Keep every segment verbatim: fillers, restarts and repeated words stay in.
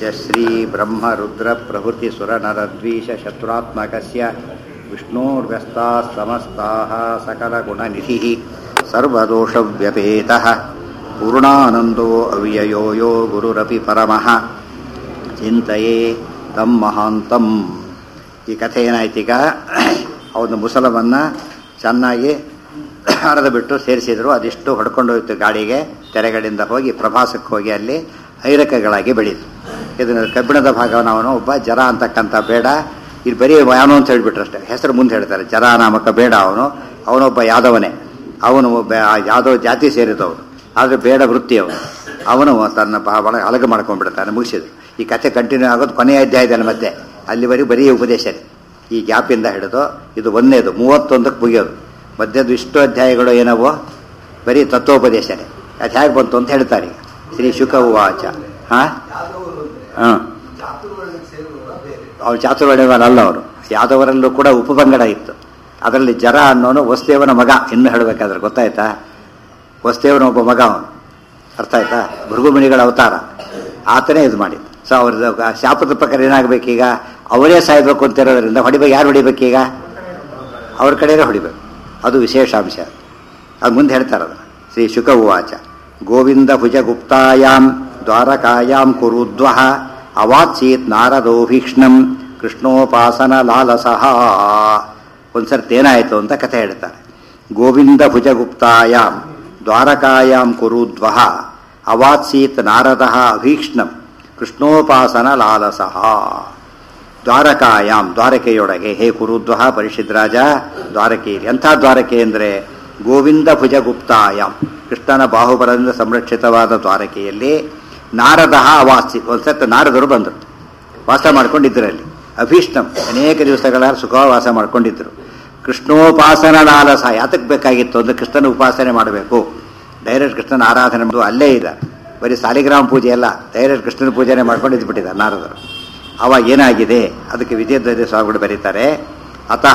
ಯಸ್ಯ ಶ್ರೀ ಬ್ರಹ್ಮ ರುದ್ರ ಪ್ರಭೃತಿ ಸುರ ನರ ದ್ವೇಷ ಶತ್ರುತ್ಮಕಸ್ಯ ವಿಷ್ಣೋರ್ವ್ಯಸ್ತಾಃ ಸಮಸ್ತಾಃ ಸಕಲ ಗುಣನಿಧಿಃ ಸರ್ವದೋಷವ್ಯಪೇತಃ ಪೂರ್ಣಾನಂದೋ ಅವ್ಯಯೋ ಯೋ ಗುರುರಪಿ ಪರಮಃ ಚಿಂತಯೇ ತಂ ಮಹಾಂತಂ. ಈ ಕಥೆ ಏನಾಯ್ತೀಗ, ಅವನು ಮುಸಲವನ್ನು ಚೆನ್ನಾಗಿ ಹರಿದು ಬಿಟ್ಟು ಸೇರಿಸಿದ್ರು. ಅದಿಷ್ಟು ಹೊಡ್ಕೊಂಡೋಯ್ತು ಗಾಡಿಗೆ. ತೆರೆಗಳಿಂದ ಹೋಗಿ ಪ್ರಭಾಸಕ್ಕೆ ಹೋಗಿ ಅಲ್ಲಿ ಐರಕಗಳಾಗಿ ಬೆಳೀತು. ಇದನ್ನು ಕಬ್ಬಿಣದ ಭಾಗವನ್ನು ಅವನು ಒಬ್ಬ ಜರ ಅಂತಕ್ಕಂಥ ಬೇಡ, ಇಲ್ಲಿ ಬರೀ ಯಾವನೋ ಅಂತ ಹೇಳಿಬಿಟ್ರು ಅಷ್ಟೇ, ಹೆಸರು ಮುಂದೆ ಹೇಳ್ತಾರೆ. ಜರ ನಾಮಕ ಬೇಡ ಅವನು, ಅವನೊಬ್ಬ ಯಾದವನೇ. ಅವನು ಒಬ್ಬ ಯಾದವ ಜಾತಿ ಸೇರಿದವನು, ಆದರೆ ಬೇಡ ವೃತ್ತಿ ಅವನು. ಅವನು ತನ್ನ ಒಳ ಅಲಗ ಮಾಡ್ಕೊಂಡ್ಬಿಡ್ತಾನೆ. ಮುಗಿಸಿದ್ರು. ಈ ಕಥೆ ಕಂಟಿನ್ಯೂ ಆಗೋದು ಕೊನೆಯ ಅಧ್ಯಾಯದಲ್ಲಿ ಮತ್ತೆ ಅಲ್ಲಿವರೆಗೂ ಬರೀ ಉಪದೇಶನೇ. ಈ ಗ್ಯಾಪಿಂದ ಹಿಡಿದು ಇದು ಒಂದನೇದು ಮೂವತ್ತೊಂದಕ್ಕೆ ಮುಗಿಯೋದು. ಮಧ್ಯದ ಇಷ್ಟು ಅಧ್ಯಾಯಗಳು ಏನವೋ ಬರೀ ತತ್ವೋಪದೇಶನೇ. ಅದು ಹೇಗೆ ಬಂತು ಅಂತ ಹೇಳ್ತಾರೆ. ಶ್ರೀ ಶುಕ ಉವಾಚ. ಹಾಂ ಹಾಂ ಅವ್ರು ಚಾತುರ್ವರ್ಣ್ಯವರಲ್ಲ ಅವರು. ಯಾದವರಲ್ಲೂ ಕೂಡ ಉಪಪಂಗಡ ಇತ್ತು. ಅದರಲ್ಲಿ ಜರ ಅನ್ನೋನು ವಸುದೇವನ ಮಗ. ಇನ್ನು ಹೇಳಬೇಕಾದ್ರೆ ಗೊತ್ತಾಯ್ತಾ, ವಸುದೇವನ ಒಬ್ಬ ಮಗ ಅವನು. ಅರ್ಥ ಆಯ್ತಾ? ಭೃಗುಮುನಿಗಳ ಅವತಾರ ಆತನೇ ಇದು ಮಾಡಿದ್ದು. ಸೊ ಅವ್ರ ಶಾಪದ ಪ್ರಕಾರ ಏನಾಗಬೇಕೀಗ, ಅವರೇ ಸಾಯ್ಬೇಕು ಅಂತ ಇರೋದ್ರಿಂದ ಹೊಡಿಬೇಕು. ಯಾರು ಹೊಡಿಬೇಕೀಗ? ಅವ್ರ ಕಡೆಯೇ ಹೊಡಿಬೇಕು. ಅದು ವಿಶೇಷಾಂಶ. ಅದು ಮುಂದೆ ಹೇಳ್ತಾರೆ ಅದನ್ನು. ಶ್ರೀ ಶುಕ ಉವಾಚ. ಗೋವಿಂದ ಭುಜಗುಪ್ತಾಯಾಂ ದ್ವಾರಕಾಯಾಂ ಕುರುದ್ವಃ ಅವಾತ್ಸೀತ್ ನಾರದೋಭೀಕ್ಷ್ಣಂ ಕೃಷ್ಣೋಪಾಸನ ಲಾಲಸಃ. ಒಂದ್ಸರ್ತಿ ಏನಾಯಿತು ಅಂತ ಕಥೆ ಹೇಳ್ತಾರೆ. ಗೋವಿಂದ ಭುಜಗುಪ್ತಾಯಾಂ ದ್ವಾರಕಾಯಾಂ ಕುರುದ್ವಃ ಅವಾತ್ಸೀತ್ ನಾರದಃ ಅಭೀಕ್ಷ್ಣಂ ಕೃಷ್ಣೋಪಾಸನ ಲಾಲಸಃ. ದ್ವಾರಕಾಯಾಮ್, ದ್ವಾರಕೆಯೊಳಗೆ. ಹೇ ಕುರುದ್ವಃ, ಪರಿಷಿದ್ರಾಜ ದ್ವಾರಕೆಯಲ್ಲಿ. ಎಂಥ ದ್ವಾರಕೆ ಅಂದರೆ ಗೋವಿಂದ ಭುಜಗುಪ್ತಾಯಾಮ್, ಕೃಷ್ಣನ ಬಾಹುಬಲದಿಂದ ಸಂರಕ್ಷಿತವಾದ ದ್ವಾರಕೆಯಲ್ಲಿ ನಾರದ ಅವಾಸಿ. ಒಂದ್ಸತ್ತ ನಾರದರು ಬಂದರು, ವಾಸ ಮಾಡ್ಕೊಂಡಿದ್ದರಲ್ಲಿ. ಅಭೀಷ್ಟಂ, ಅನೇಕ ದಿವಸಗಳ ಸುಖ ವಾಸ ಮಾಡ್ಕೊಂಡಿದ್ದರು. ಕೃಷ್ಣೋಪಾಸನ ಲಾಲಸ. ಯಾತಕ್ಕೆ ಬೇಕಾಗಿತ್ತು ಅಂದರೆ ಕೃಷ್ಣನ ಉಪಾಸನೆ ಮಾಡಬೇಕು. ಡೈರೆಕ್ಟ್ ಕೃಷ್ಣನ ಆರಾಧನೆ ಮಾಡೋದು ಅಲ್ಲೇ ಇದೆ. ಬರೀ ಸಾಲಿಗ್ರಾಮ ಪೂಜೆ ಅಲ್ಲ, ಡೈರೆಕ್ಟ್ ಕೃಷ್ಣನ ಪೂಜೆನೇ ಮಾಡ್ಕೊಂಡು ಇದ್ಬಿಟ್ಟಿದ್ದಾರೆ ನಾರದರು. ಅವಾಗ ಏನಾಗಿದೆ ಅದಕ್ಕೆ ವಿಜಯಧ್ವಜ ಸ್ವಾಮಿಗಳು ಬರೀತಾರೆ. ಅತಃ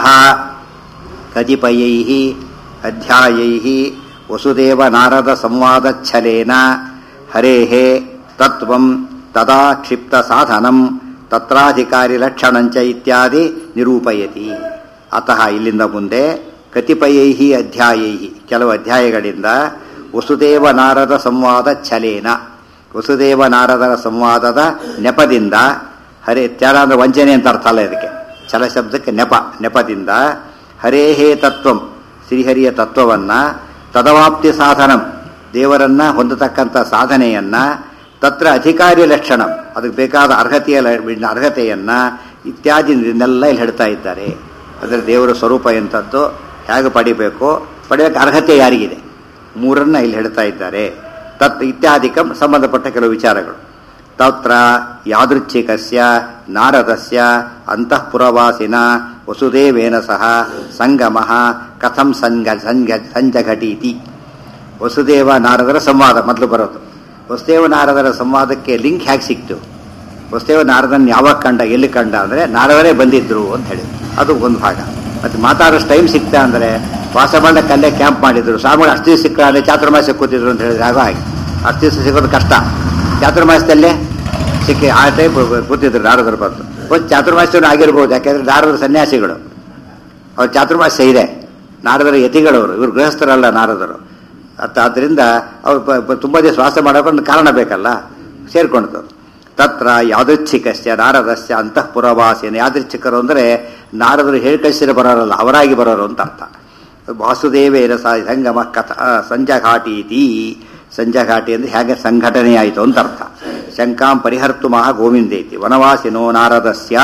ಕತಿಪಯೈ ಅಧ್ಯಾಯೈ ವಸುದೇವ ನಾರದ ಸಂವಾದಚ್ಛಲೇನ ಹರೇಹೇ ತತ್ವಂ ತದಾ ಕ್ಷಿಪ್ತ ಸಾಧನಂ ತತ್ರಾಧಿಕಾರಿ ಲಕ್ಷಣಂಚ ಇತ್ಯಾದಿ ನಿರೂಪಯತಿ. ಅತಃ ಇಲ್ಲಿಂದ ಮುಂದೆ ಕತಿಪಯೈ ಅಧ್ಯಾಯೈ, ಕೆಲವು ಅಧ್ಯಾಯಗಳಿಂದ ವಸುದೇವ ನಾರದ ಸಂವಾದ ಛಲೇನ, ವಸುದೇವ ನಾರದರ ಸಂವಾದದ ನೆಪದಿಂದ, ಹರೇ ತ್ಯಾರ ಅಂದರೆ ವಂಚನೆ ಅಂತ ಅರ್ಥ ಅಲ್ಲ ಇದಕ್ಕೆ, ಛಲ ಶಬ್ದಕ್ಕೆ ನೆಪ, ನೆಪದಿಂದ ಹರೇಹೇ ತತ್ವಂ, ಶ್ರೀಹರಿಯ ತತ್ವವನ್ನು, ತದವಾಪ್ತಿ ಸಾಧನಂ, ದೇವರನ್ನ ಹೊಂದತಕ್ಕಂಥ ಸಾಧನೆಯನ್ನ, ತತ್ರ ಅಧಿಕಾರಿ ಲಕ್ಷಣಂ, ಅದಕ್ಕೆ ಬೇಕಾದ ಅರ್ಹತೆಯ ಅರ್ಹತೆಯನ್ನ ಇತ್ಯಾದಿ ಇದನ್ನೆಲ್ಲ ಇಲ್ಲಿ ಹೇಳ್ತಾ ಇದ್ದಾರೆ. ಅಂದರೆ ದೇವರ ಸ್ವರೂಪ ಎಂಥದ್ದು, ಹೇಗೆ ಪಡಿಬೇಕು, ಪಡೆಯೋಕ್ಕೆ ಅರ್ಹತೆ ಯಾರಿಗಿದೆ, ಮೂರನ್ನ ಇಲ್ಲಿ ಹೇಳ್ತಾ ಇದ್ದಾರೆ. ತತ್ ಇತ್ಯಾದಿಕಂ, ಸಂಬಂಧಪಟ್ಟ ಕೆಲವು ವಿಚಾರಗಳು. ತತ್ರ ಯಾದೃಚ್ಛಿಕಸ್ಯ ನಾರದಸ್ಯ ಅಂತಃಪುರವಾಸಿನ ವಸುದೇವೇನ ಸಹ ಸಂಗಮಃ ಕಥಂ ಸಂಗ ಸಂಗ ಸಂಜಘಟೀತಿ. ವಸುದೇವ ನಾರದರ ಸಂವಾದ ಮೊದಲು ಬರೋದು. ವಸುದೇವ ನಾರದರ ಸಂವಾದಕ್ಕೆ ಲಿಂಕ್ ಹೇಗೆ ಸಿಕ್ತು, ವಸುದೇವ ನಾರದನ್ನು ಯಾವಾಗ ಕಂಡ, ಎಲ್ಲಿ ಕಂಡ ಅಂದರೆ ನಾರದರೇ ಬಂದಿದ್ರು ಅಂತ ಹೇಳಿ ಅದು ಒಂದು ಭಾಗ. ಮತ್ತು ಮಾತಾಡೋಷ್ಟು ಟೈಮ್ ಸಿಕ್ತಾ ಅಂದರೆ ವಾಸಬಂಡ ಕಲ್ಲೇ ಕ್ಯಾಂಪ್ ಮಾಡಿದ್ರು. ಸ್ವಾಮಿಗಳು ಅಷ್ಟು ದಿವಸ ಸಿಕ್ಕ ಅಂದರೆ ಚಾತುರ್ಮಾಸ್ಯಕ್ಕೆ ಕೂತಿದ್ರು ಅಂತ ಹೇಳಿದ್ರೆ ಆಗ ಹಾಗೆ ಅಷ್ಟು ದಿವಸ ಸಿಗೋದು ಕಷ್ಟ. ಚಾತುರ್ಮಾಸದಲ್ಲೇ ಸಿಕ್ಕಿ ಆ ಟೈಪ್ ಕೂತಿದ್ರು ನಾರದರು ಬಂದು. ಒಂದು ಚಾತುರ್ಮಾಸ್ಯನೂ ಆಗಿರ್ಬೋದು, ಯಾಕೆಂದರೆ ನಾರದರು ಸನ್ಯಾಸಿಗಳು, ಅವ್ರು ಚಾತುರ್ಮಾಸ್ಯ ಇದೆ. ನಾರದರ ಯತಿಗಳವರು, ಇವರು ಗೃಹಸ್ಥರಲ್ಲ ನಾರದರು. ಅರ್ಥ ಆದ್ದರಿಂದ ಅವ್ರು ತುಂಬ ದಿವಸ ವಾಸ ಮಾಡೋಕೊಂಡು ಕಾರಣ ಬೇಕಲ್ಲ, ಸೇರ್ಕೊಂಡ್ರು. ತತ್ರ ಯಾದೃಚ್ಛಿಕಸ್ಯ ನಾರದಸ್ಯ ಅಂತಃಪುರವಾಸಿನ. ಯಾದೃಚ್ಛಿಕರು ಅಂದರೆ ನಾರದರು ಹೇಳಿ ಕಳಿಸಿರ ಬರೋರಲ್ಲ, ಅವರಾಗಿ ಬರೋರು ಅಂತ ಅರ್ಥ. ವಾಸುದೇವೇನ ಸಂಗಮ ಕಥ ಸಂಜಘಾಟೀತಿ. ಸಂಜಘಾಟಿ ಅಂದರೆ ಹೇಗೆ ಸಂಘಟನೆ ಆಯಿತು ಅಂತ ಅರ್ಥ. ಶಂಕಾಂ ಪರಿಹರ್ತು ಮಹಾ ಗೋವಿಂದೇತಿ. ವನವಾಸಿನೋ ನಾರದಸ್ಯ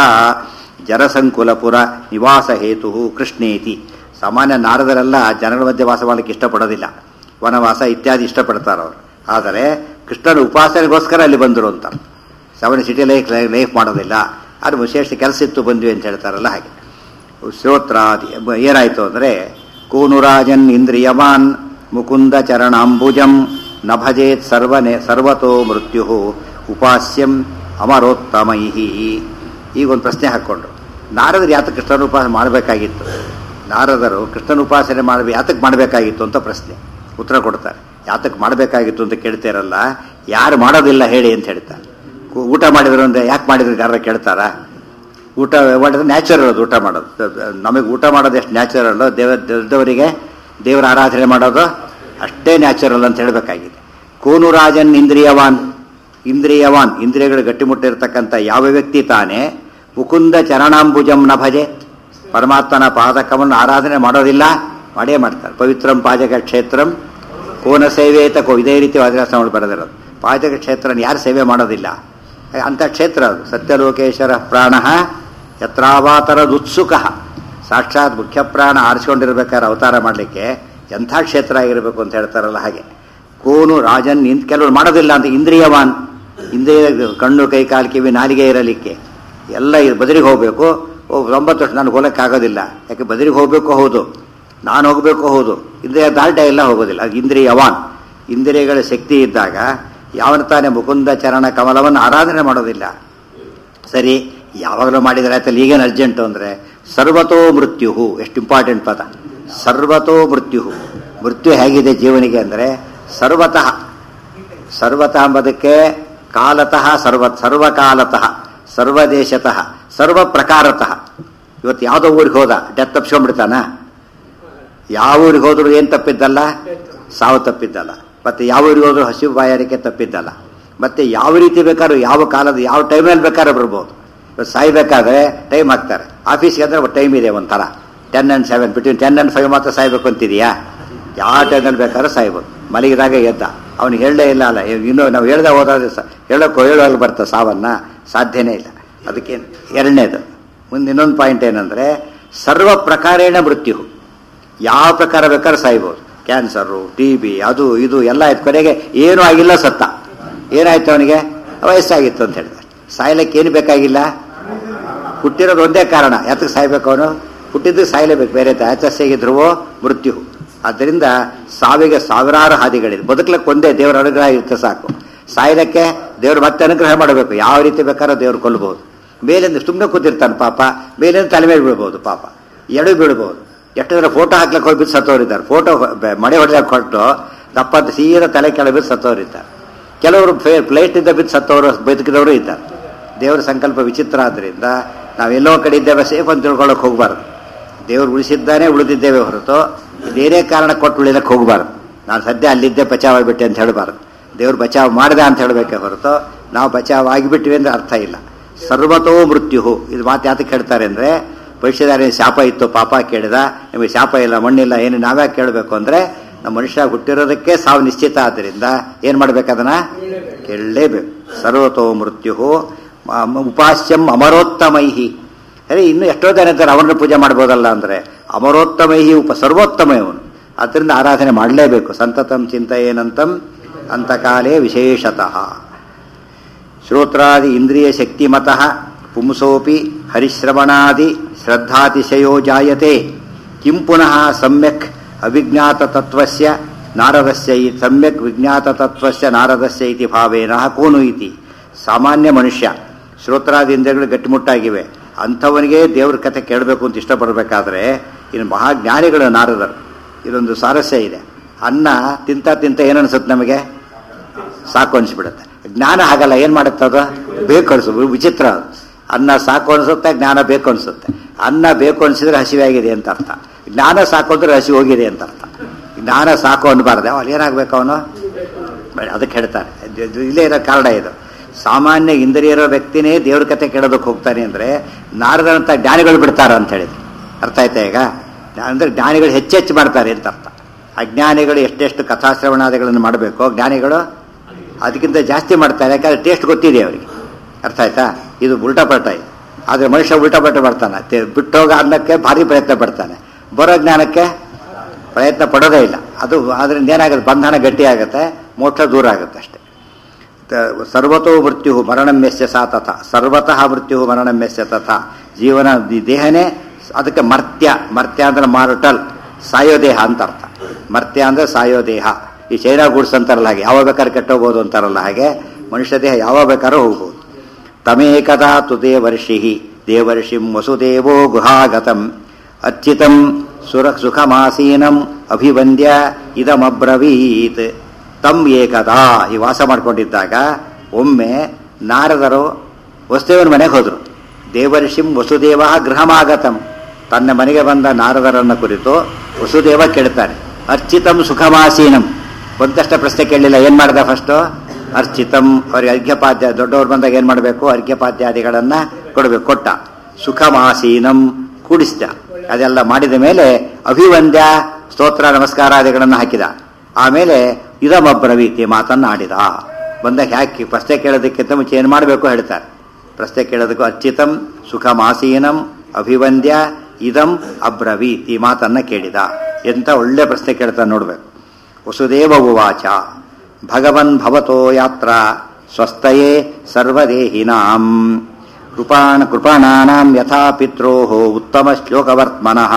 ಜರಸಂಕುಲಪುರ ನಿವಾಸ ಹೇತು ಕೃಷ್ಣೇತಿ. ಸಾಮಾನ್ಯ ನಾರದರೆಲ್ಲ ಜನಗಳ ಮಧ್ಯೆ ವಾಸ ಮಾಡಲಿಕ್ಕೆ ಇಷ್ಟಪಡೋದಿಲ್ಲ, ವನವಾಸ ಇತ್ಯಾದಿ ಇಷ್ಟಪಡ್ತಾರವರು. ಆದರೆ ಕೃಷ್ಣನ ಉಪಾಸನೆಗೋಸ್ಕರ ಅಲ್ಲಿ ಬಂದರು ಅಂತ. ಸವಣ ಸಿಟಿ ಲೈಫ್ ಲೈಫ್ ಮಾಡೋದಿಲ್ಲ, ಅದು ವಿಶೇಷ ಕೆಲಸ ಇತ್ತು ಬಂದ್ವಿ ಅಂತ ಹೇಳ್ತಾರಲ್ಲ ಹಾಗೆ. ಶ್ರೋತ್ರಾದಿ ಏನಾಯಿತು ಅಂದರೆ ಕೂನುರಾಜನ್ ಇಂದ್ರಿಯವಾನ್ ಮುಕುಂದ ಚರಣಾಂಬುಜಂ ನ ಭಜೇತ್ ಸರ್ವನೆ ಸರ್ವತೋ ಮೃತ್ಯು ಉಪಾಸ್ಯಂ ಅಮರೋತ್ತಮೈ. ಈಗ ಒಂದು ಪ್ರಶ್ನೆ ಹಾಕ್ಕೊಂಡ್ರು, ನಾರದರು ಯಾತಕ್ಕೆ ಕೃಷ್ಣನ ಉಪಾಸನೆ ಮಾಡಬೇಕಾಗಿತ್ತು, ನಾರದರು ಕೃಷ್ಣನ ಉಪಾಸನೆ ಮಾಡಬೇಕು ಯಾತಕ್ಕೆ ಮಾಡಬೇಕಾಗಿತ್ತು ಅಂತ ಪ್ರಶ್ನೆ. ಉತ್ತರ ಕೊಡ್ತಾರೆ. ಯಾತಕ್ಕೆ ಮಾಡಬೇಕಾಗಿತ್ತು ಅಂತ ಕೇಳ್ತಾರಲ್ಲ, ಯಾರು ಮಾಡೋದಿಲ್ಲ ಹೇಳಿ ಅಂತ ಹೇಳ್ತಾರೆ. ಊಟ ಮಾಡಿದ್ರು ಅಂದರೆ ಯಾಕೆ ಮಾಡಿದ್ರು ಯಾರು ಕೇಳ್ತಾರಾ? ಊಟ ಮಾಡಿದ್ರೆ ನ್ಯಾಚುರಲ್ ಅದು ಊಟ ಮಾಡೋದು. ನಮಗೆ ಊಟ ಮಾಡೋದು ಎಷ್ಟು ನ್ಯಾಚುರಲ್ಲು, ದೇವ ದೊಡ್ಡವರಿಗೆ ದೇವರ ಆರಾಧನೆ ಮಾಡೋದು ಅಷ್ಟೇ ನ್ಯಾಚುರಲ್ ಅಂತ ಹೇಳಬೇಕಾಗಿದೆ. ಕೋನು ರಾಜನ್ ಇಂದ್ರಿಯವಾನ್, ಇಂದ್ರಿಯವಾನ್ ಇಂದ್ರಿಯಗಳು ಗಟ್ಟಿಮುಟ್ಟಿರ್ತಕ್ಕಂಥ ಯಾವ ವ್ಯಕ್ತಿ ತಾನೇ ಮುಕುಂದ ಚರಣಾಂಬುಜಂ ನ ಭಜೆ, ಪರಮಾತ್ಮನ ಪಾದಕವನ್ನು ಆರಾಧನೆ ಮಾಡೋದಿಲ್ಲ, ಮಾಡೇ ಮಾಡ್ತಾರೆ. ಪವಿತ್ರಂ ಪಾಜಕ ಕ್ಷೇತ್ರಂ ಕೋನ ಸೇವೇತ ಕೋ, ಇದೇ ರೀತಿ ವಾದಿರಾಸನಗಳು ಬರೆದಿರೋದು. ಪಾಜಕ ಕ್ಷೇತ್ರನ ಯಾರು ಸೇವೆ ಮಾಡೋದಿಲ್ಲ ಅಂಥ ಕ್ಷೇತ್ರ ಅದು. ಸತ್ಯಲೋಕೇಶ್ವರ ಪ್ರಾಣ ಯತ್ರಾವಾತರದುತ್ಸುಕ, ಸಾಕ್ಷಾತ್ ಮುಖ್ಯ ಪ್ರಾಣ ಆರಿಸ್ಕೊಂಡಿರ್ಬೇಕಾದ್ರೆ ಅವತಾರ ಮಾಡಲಿಕ್ಕೆ ಎಂಥ ಕ್ಷೇತ್ರ ಆಗಿರಬೇಕು ಅಂತ ಹೇಳ್ತಾರಲ್ಲ ಹಾಗೆ. ಕೋನು ರಾಜನ್ ನಿಂತ ಕೆಲವರು ಮಾಡೋದಿಲ್ಲ ಅಂತ. ಇಂದ್ರಿಯವಾನ್, ಇಂದ್ರಿಯ ಕಣ್ಣು ಕೈ ಕಾಲು ಕಿವಿ ನಾಲಿಗೆ ಇರಲಿಕ್ಕೆ ಎಲ್ಲ ಬದರಿಗೆ ಹೋಗಬೇಕು. ಒಂಬತ್ತು ವರ್ಷ ನಾನು ಹೋಗಕ್ಕಾಗೋದಿಲ್ಲ, ಯಾಕೆ ಬದರಿಗೆ ಹೋಗಬೇಕು, ಹೌದು ನಾನು ಹೋಗಬೇಕು, ಹೌದು ಇಂದ್ರಿಯ ದಾಲ್ಟ ಎಲ್ಲ ಹೋಗೋದಿಲ್ಲ. ಅದು ಇಂದ್ರಿಯವಾನ್, ಇಂದ್ರಿಯಗಳ ಶಕ್ತಿ ಇದ್ದಾಗ ಯಾವನ ತಾನೇ ಮುಕುಂದ ಚರಣ ಕಮಲವನ್ನು ಆರಾಧನೆ ಮಾಡೋದಿಲ್ಲ. ಸರಿ, ಯಾವಾಗಲೂ ಮಾಡಿದರೆ ಆಯ್ತಲ್ಲ, ಈಗೇನು ಅರ್ಜೆಂಟು ಅಂದರೆ ಸರ್ವತೋ ಮೃತ್ಯು. ಎಷ್ಟು ಇಂಪಾರ್ಟೆಂಟ್ ಪದ, ಸರ್ವತೋ ಮೃತ್ಯು. ಮೃತ್ಯು ಹೇಗಿದೆ ಜೀವನಿಗೆ ಅಂದರೆ ಸರ್ವತಃ, ಸರ್ವತಃ ಎಂಬುದಕ್ಕೆ ಕಾಲತಃ, ಸರ್ವ ಸರ್ವಕಾಲತಃ, ಸರ್ವದೇಶತಃ, ಸರ್ವ ಪ್ರಕಾರತಃ. ಇವತ್ತು ಯಾವುದೋ ಊರಿಗೆ ಹೋದ, ಡೆತ್ ತಪ್ಪಿಸ್ಕೊಂಡ್ಬಿಡ್ತಾನ? ಯಾವ ಊರಿಗೆ ಹೋದ್ರು ಏನು ತಪ್ಪಿದ್ದಲ್ಲ? ಸಾವು ತಪ್ಪಿದ್ದಲ್ಲ. ಮತ್ತು ಯಾವ ಊರಿಗೆ ಹೋದ್ರು ಹಸಿವು ಬಾಯಾರಿಕೆ ತಪ್ಪಿದ್ದಲ್ಲ. ಮತ್ತು ಯಾವ ರೀತಿ ಬೇಕಾದ್ರೂ ಯಾವ ಕಾಲದ ಯಾವ ಟೈಮಲ್ಲಿ ಬೇಕಾದ್ರೂ ಬರ್ಬೋದು. ಸಾಯ್ಬೇಕಾದ್ರೆ ಟೈಮ್ ಹಾಕ್ತಾರೆ. ಆಫೀಸ್ಗೆ ಅಂದರೆ ಟೈಮ್ ಇದೆ ಒಂಥರ, ten and seven, between ten and five ಮಾತ್ರ ಸಾಯ್ಬೇಕು ಅಂತಿದೆಯಾ? ಯಾವ ಟೈಮಲ್ಲಿ ಬೇಕಾದ್ರೂ ಸಾಯ್ಬೋದು. ಮಲಗಿದಾಗ ಎದ್ದ, ಅವ್ನಿಗೆ ಹೇಳಲೇ ಇಲ್ಲ ಅಲ್ಲ, ಇನ್ನೂ ನಾವು ಹೇಳ್ದೆ ಹೋದ್ರೆ ಹೇಳೋಕ್ಕೋ ಹೇಳೋಲ್ಲಿ ಬರ್ತಾ ಸಾವನ್ನ ಸಾಧ್ಯನೇ ಇಲ್ಲ. ಅದಕ್ಕೆ ಎರಡನೇದು ಮುಂದೆ ಇನ್ನೊಂದು ಪಾಯಿಂಟ್ ಏನಂದರೆ ಸರ್ವ ಪ್ರಕಾರೇಣ ಮೃತ್ಯು. ಯಾವ ಪ್ರಕಾರ ಬೇಕಾದ್ರೆ ಸಾಯ್ಬೋದು. ಕ್ಯಾನ್ಸರು, ಟಿ ಬಿ, ಅದು ಇದು ಎಲ್ಲ ಆಯ್ತು, ಕೊನೆಗೆ ಏನೂ ಆಗಿಲ್ಲ, ಸತ್ತ. ಏನಾಯ್ತು ಅವನಿಗೆ? ವಯಸ್ಸಾಗಿತ್ತು ಅಂತ ಹೇಳಿದ. ಸಾಯ್ಲಿಕ್ಕೆ ಏನು ಬೇಕಾಗಿಲ್ಲ, ಹುಟ್ಟಿರೋದು ಒಂದೇ ಕಾರಣ. ಯಾತಕ್ಕೆ ಸಾಯ್ಬೇಕು ಅವನು? ಹುಟ್ಟಿದ್ದು ಸಾಯ್ಲೇಬೇಕು, ಬೇರೆ ಯಾತಸ್ಸಿಗಿದ್ರುವೋ ಮೃತ್ಯು. ಆದ್ದರಿಂದ ಸಾವಿಗೆ ಸಾವಿರಾರು ಹಾದಿಗಳಿದೆ. ಬದುಕಲಿಕ್ಕೆ ಒಂದೇ ದೇವರ ಅನುಗ್ರಹ ಇರುತ್ತೆ ಸಾಕು. ಸಾಯ್ಲಿಕ್ಕೆ ದೇವರು ಮತ್ತೆ ಅನುಗ್ರಹ ಮಾಡಬೇಕು. ಯಾವ ರೀತಿ ಬೇಕಾದ್ರೂ ದೇವ್ರು ಕೊಲ್ಲಬಹುದು. ಮೇಲಿಂದ ಸುಮ್ಮನೆ ಕೂತಿರ್ತಾನೆ ಪಾಪ, ಮೇಲಿಂದ ತಲೆ ಮೇಲೆ ಬೀಳ್ಬೋದು ಪಾಪ, ಎಡು ಬೀಳ್ಬೋದು. ಎಷ್ಟು ಜನ ಫೋಟೋ ಹಾಕ್ಲಿಕ್ಕೆ ಹೋಗಿ ಬಿದ್ದು ಸತ್ತೋರಿದ್ದಾರೆ. ಫೋಟೋ ಮಳೆ ಹೊಡೆದಾಗ ಕೊಟ್ಟು ದಪ್ಪತ್ತು ಸೀದಾ ತಲೆ ಕೆಳಗೆ ಬಿದ್ದು ಸತ್ತೋರಿದ್ದಾರೆ. ಕೆಲವರು ಫ್ಲೈಟಿಂದ ಬಿದ್ದು ಸತ್ತವರು ಬದುಕಿದವರು ಇದ್ದಾರೆ. ದೇವರ ಸಂಕಲ್ಪ ವಿಚಿತ್ರ ಆದ್ದರಿಂದ ನಾವೆಲ್ಲೋ ಕಡೆ ಇದ್ದೇವೆ ಸೇಫ್ ಅಂತ ತಿಳ್ಕೊಳ್ಳೋಕೆ ಹೋಗಬಾರ್ದು. ದೇವರು ಉಳಿಸಿದ್ದಾನೆ, ಉಳಿದಿದ್ದೇವೆ ಹೊರತು ಬೇರೆ ಕಾರಣ ಕೊಟ್ಟು ಉಳಿದಕ್ಕೆ ಹೋಗಬಾರ್ದು. ನಾನು ಸದ್ಯ ಅಲ್ಲಿದ್ದೆ ಬಚಾವ್ ಆಗಿಬಿಟ್ಟೆ ಅಂತ ಹೇಳಬಾರ್ದು. ದೇವ್ರು ಬಚಾವ್ ಮಾಡಿದೆ ಅಂತ ಹೇಳಬೇಕೆ ಹೊರತು ನಾವು ಬಚಾವ್ ಆಗಿಬಿಟ್ವಿ ಅಂದರೆ ಅರ್ಥ ಇಲ್ಲ. ಸರ್ವತೋ ಮೃತ್ಯು, ಇದು ಮಾತು ಯಾತಕ್ಕೆ ಹೇಳ್ತಾರೆ ಅಂದರೆ, ಭವಿಷ್ಯದಾರಿ ಶಾಪ ಇತ್ತು, ಪಾಪ ಕೇಳಿದ, ನಿಮಗೆ ಶಾಪ ಇಲ್ಲ, ಮಣ್ಣಿಲ್ಲ, ಏನು ನಾವ್ಯಾಕೆ ಕೇಳಬೇಕು ಅಂದರೆ ನಮ್ಮ ಮನುಷ್ಯ ಹುಟ್ಟಿರೋದಕ್ಕೆ ಸಾವು ನಿಶ್ಚಿತ. ಆದ್ದರಿಂದ ಏನು ಮಾಡ್ಬೇಕು, ಅದನ್ನು ಕೇಳಲೇಬೇಕು. ಸರ್ವತೋ ಮೃತ್ಯು ಉಪಾಸ್ಯಂ ಅಮರೋತ್ತಮೈಹಿ. ಸರಿ, ಇನ್ನು ಎಷ್ಟೋ ಜನ ಇದ್ದಾರೆ ಅವರನ್ನು ಪೂಜೆ ಮಾಡ್ಬೋದಲ್ಲ ಅಂದರೆ ಅಮರೋತ್ತಮೈಹಿ ಉಪ ಸರ್ವೋತ್ತಮ ಇವನು. ಅದರಿಂದ ಆರಾಧನೆ ಮಾಡಲೇಬೇಕು. ಸಂತತಂ ಚಿಂತೆಯೇನಂತಂ ಅಂತಕಾಲೇ ವಿಶೇಷತಃ. ಶ್ರೋತ್ರಾದಿ ಇಂದ್ರಿಯ ಶಕ್ತಿಮತಃ ಪುಂಸೋಪಿ ಹರಿಶ್ರವಣಾದಿ ಶ್ರದ್ಧಾತಿಶಯೋ ಜಾಯತೆ. ಕಿಂ ಪುನಃ ಸಮ್ಯಕ್ ಅವಿಜ್ಞಾತ ತತ್ವಸ್ಯ ನಾರದಸ್ಯ ಸಮ್ಯಕ್ ವಿಜ್ಞಾತ ತತ್ವಸ್ಯ ನಾರದಸ್ಯ ಇತಿ ಭಾವೇನ ಕೋನು ಇತಿ. ಸಾಮಾನ್ಯ ಮನುಷ್ಯ ಶ್ರೋತ್ರಾದಿ ಇಂದ್ರಿಯಗಳು ಗಟ್ಟಿಮುಟ್ಟಾಗಿವೆ, ಅಂಥವನಿಗೆ ದೇವ್ರ ಕಥೆ ಕೇಳಬೇಕು ಅಂತ ಇಷ್ಟಪಡಬೇಕಾದ್ರೆ ಇನ್ನು ಮಹಾಜ್ಞಾನಿಗಳು ನಾರದರು. ಇದೊಂದು ಸ್ವಾರಸ್ಯ ಇದೆ. ಅನ್ನ ತಿಂತ ತಿಂತ ಏನನ್ಸುತ್ತೆ ನಮಗೆ? ಸಾಕು ಅನಿಸ್ಬಿಡುತ್ತೆ. ಜ್ಞಾನ ಹಾಗಲ್ಲ, ಏನು ಮಾಡುತ್ತೆ ಅದು? ಬೇಕು ಅನಿಸು. ವಿಚಿತ್ರ ಅದು. ಅನ್ನ ಸಾಕು ಅನಿಸುತ್ತೆ, ಜ್ಞಾನ ಬೇಕು ಅನಿಸುತ್ತೆ. ಅನ್ನ ಬೇಕು ಅನಿಸಿದ್ರೆ ಹಸಿವೆ ಆಗಿದೆ ಅಂತ ಅರ್ಥ, ಜ್ಞಾನ ಸಾಕು ಅಂದ್ರೆ ಹಸಿವು ಹೋಗಿದೆ ಅಂತ ಅರ್ಥ. ಜ್ಞಾನ ಸಾಕು ಅನ್ಬಾರ್ದೆ, ಅವನು ಏನಾಗಬೇಕು ಅವನು? ಅದಕ್ಕೆ ಹೇಳ್ತಾನೆ, ಇಲ್ಲೇ ಇರೋ ಕಾರಣ ಇದು. ಸಾಮಾನ್ಯ ಇಂದ್ರಿಯ ಇರೋ ವ್ಯಕ್ತಿನೇ ದೇವ್ರ ಕಥೆ ಕೇಳೋದಕ್ಕೆ ಹೋಗ್ತಾನೆ ಅಂದರೆ ನಾರದಂಥ ಜ್ಞಾನಿಗಳು ಬಿಡ್ತಾರೆ ಅಂತ ಹೇಳಿದ್ರು. ಅರ್ಥ ಆಯ್ತಾ ಈಗ? ಅಂದರೆ ಜ್ಞಾನಿಗಳು ಹೆಚ್ಚೆಚ್ಚು ಮಾಡ್ತಾರೆ ಅಂತ ಅರ್ಥ. ಅಜ್ಞಾನಿಗಳು ಎಷ್ಟೆಷ್ಟು ಕಥಾಶ್ರವಣಾದಿಗಳನ್ನು ಮಾಡಬೇಕು, ಜ್ಞಾನಿಗಳು ಅದಕ್ಕಿಂತ ಜಾಸ್ತಿ ಮಾಡ್ತಾರೆ. ಯಾಕಂದರೆ ಟೇಸ್ಟ್ ಗೊತ್ತಿದೆ ಅವರಿಗೆ. ಅರ್ಥ ಆಯ್ತಾ? ಇದು ಉಲ್ಟಾಪಲ್ಟ ಇದೆ. ಆದರೆ ಮನುಷ್ಯ ಉಲ್ಟಾಪಲ್ಟ ಬರ್ತಾನೆ. ಬಿಟ್ಟೋಗ ಅನ್ನಕ್ಕೆ ಭಾರಿ ಪ್ರಯತ್ನ ಪಡ್ತಾನೆ, ಬರೋ ಜ್ಞಾನಕ್ಕೆ ಪ್ರಯತ್ನ ಪಡೋದೇ ಇಲ್ಲ. ಅದು ಅದರಿಂದ ಏನಾಗುತ್ತೆ? ಬಂಧನ ಗಟ್ಟಿ ಆಗುತ್ತೆ, ಮೋಕ್ಷ ದೂರ ಆಗುತ್ತೆ ಅಷ್ಟೇ. ಸರ್ವತೋ ಮೃತ್ಯು ಮರಣಮ್ಯಸ್ಯ ಸಾ ತಥ. ಸರ್ವತಃ ಮೃತ್ಯು ಮರಣಮ್ಯಸ್ಯ ತಥ. ಜೀವನ ದೇಹನೇ ಅದಕ್ಕೆ ಮರ್ತ್ಯ. ಮರ್ತ್ಯ ಅಂದ್ರೆ ಮಾರ್ಟಲ್, ಸಾಯೋ ದೇಹ ಅಂತ ಅರ್ಥ. ಮರ್ತ್ಯ ಅಂದ್ರೆ ಸಾಯೋ ದೇಹ. ಈ ಚೈನಾ ಗೂಡ್ಸ್ ಅಂತಾರಲ್ಲ ಹಾಗೆ, ಯಾವಾಗ ಬೇಕಾದ್ರೆ ಕೆಟ್ಟೋಗ್ಬೋದು ಅಂತಾರಲ್ಲ ಹಾಗೆ, ಮನುಷ್ಯ ದೇಹ ಯಾವಾಗ ಬೇಕಾದ್ರೂ ಹೋಗ್ಬೋದು. ತಮೇಕದಾ ತು ದೇವರ್ಷಿ ದೇವರ್ಷಿಂ ವಸುದೇವೋ ಗುಹಾಗತಂ ಅಚ್ಯುತಂ ಸುರ ಸುಖಮಾಸೀನಂ ಅಭಿವಂದ್ಯ ಇದಮಬ್ರವೀತ್. ತಮ್ ಏಕದಾ, ಈ ವಾಸ ಮಾಡ್ಕೊಂಡಿದ್ದಾಗ ಒಮ್ಮೆ ನಾರದರು ವಸುದೇವನ ಮನೆಗೆ ಹೋದರು. ದೇವರ್ಷಿಂ ವಸುದೇವ ಗೃಹಮಾಗತಂ, ತನ್ನ ಮನೆಗೆ ಬಂದ ನಾರದರನ್ನು ಕುರಿತು ವಸುದೇವ ಕೇಳ್ತಾನೆ. ಅರ್ಚಿತಂ ಸುಖಮಾಸೀನಂ, ಒಂದಷ್ಟ ಪ್ರಶ್ನೆ ಕೇಳಲಿಲ್ಲ. ಏನು ಮಾಡ್ದ ಫಸ್ಟು? ಅರ್ಚಿತಂ, ಅವರಿಗೆ ಅರ್ಘ್ಯಪಾದ್ಯ, ದೊಡ್ಡವ್ರು ಬಂದಾಗ ಏನು ಮಾಡಬೇಕು? ಅರ್ಘ್ಯಪಾದ್ಯಾದಿಗಳನ್ನು ಕೊಡಬೇಕು. ಕೊಟ್ಟ. ಸುಖಮಾಸೀನಂ, ಕೂಡಿಸಿದ. ಅದೆಲ್ಲ ಮಾಡಿದ ಮೇಲೆ ಅಭಿವಂದ್ಯ, ಸ್ತೋತ್ರ ನಮಸ್ಕಾರಾದಿಗಳನ್ನು ಹಾಕಿದ. ಆಮೇಲೆ ಇದಮಬ್ರವೀತಿ, ಮಾತನ್ನು ಆಡಿದ. ಬಂದಾಗ ಯಾಕೆ ಪ್ರಶ್ನೆ ಕೇಳೋದಕ್ಕಿಂತ ಮುಂಚೆ ಏನು ಮಾಡಬೇಕು ಹೇಳ್ತಾರೆ. ಪ್ರಶ್ನೆ ಕೇಳೋದಕ್ಕೂ ಅರ್ಚಿತಂ ಸುಖಮಾಸೀನಂ ಅಭಿವಂದ್ಯ ಇದಂ ಅಬ್ರವೀತ್, ಈ ಮಾತನ್ನು ಕೇಳಿದ. ಎಂಥ ಒಳ್ಳೆ ಪ್ರಶ್ನೆ ಕೇಳ್ತಾನೆ ನೋಡ್ಬೇಕು. ವಸುದೇವ ಉವಾಚ ಭಗವನ್ ಭವತೋ ಯಾತ್ರ ಸ್ವಸ್ಥಯೇ ಸರ್ವದೇಹಿನಾಂ ಕೃಪಾಣ ಕೃಪಾಣಾನಾಂ ಯಥಾ ಪಿತ್ರೋಃ ಉತ್ತಮ ಶ್ಲೋಕವರ್ತ್ಮನಃ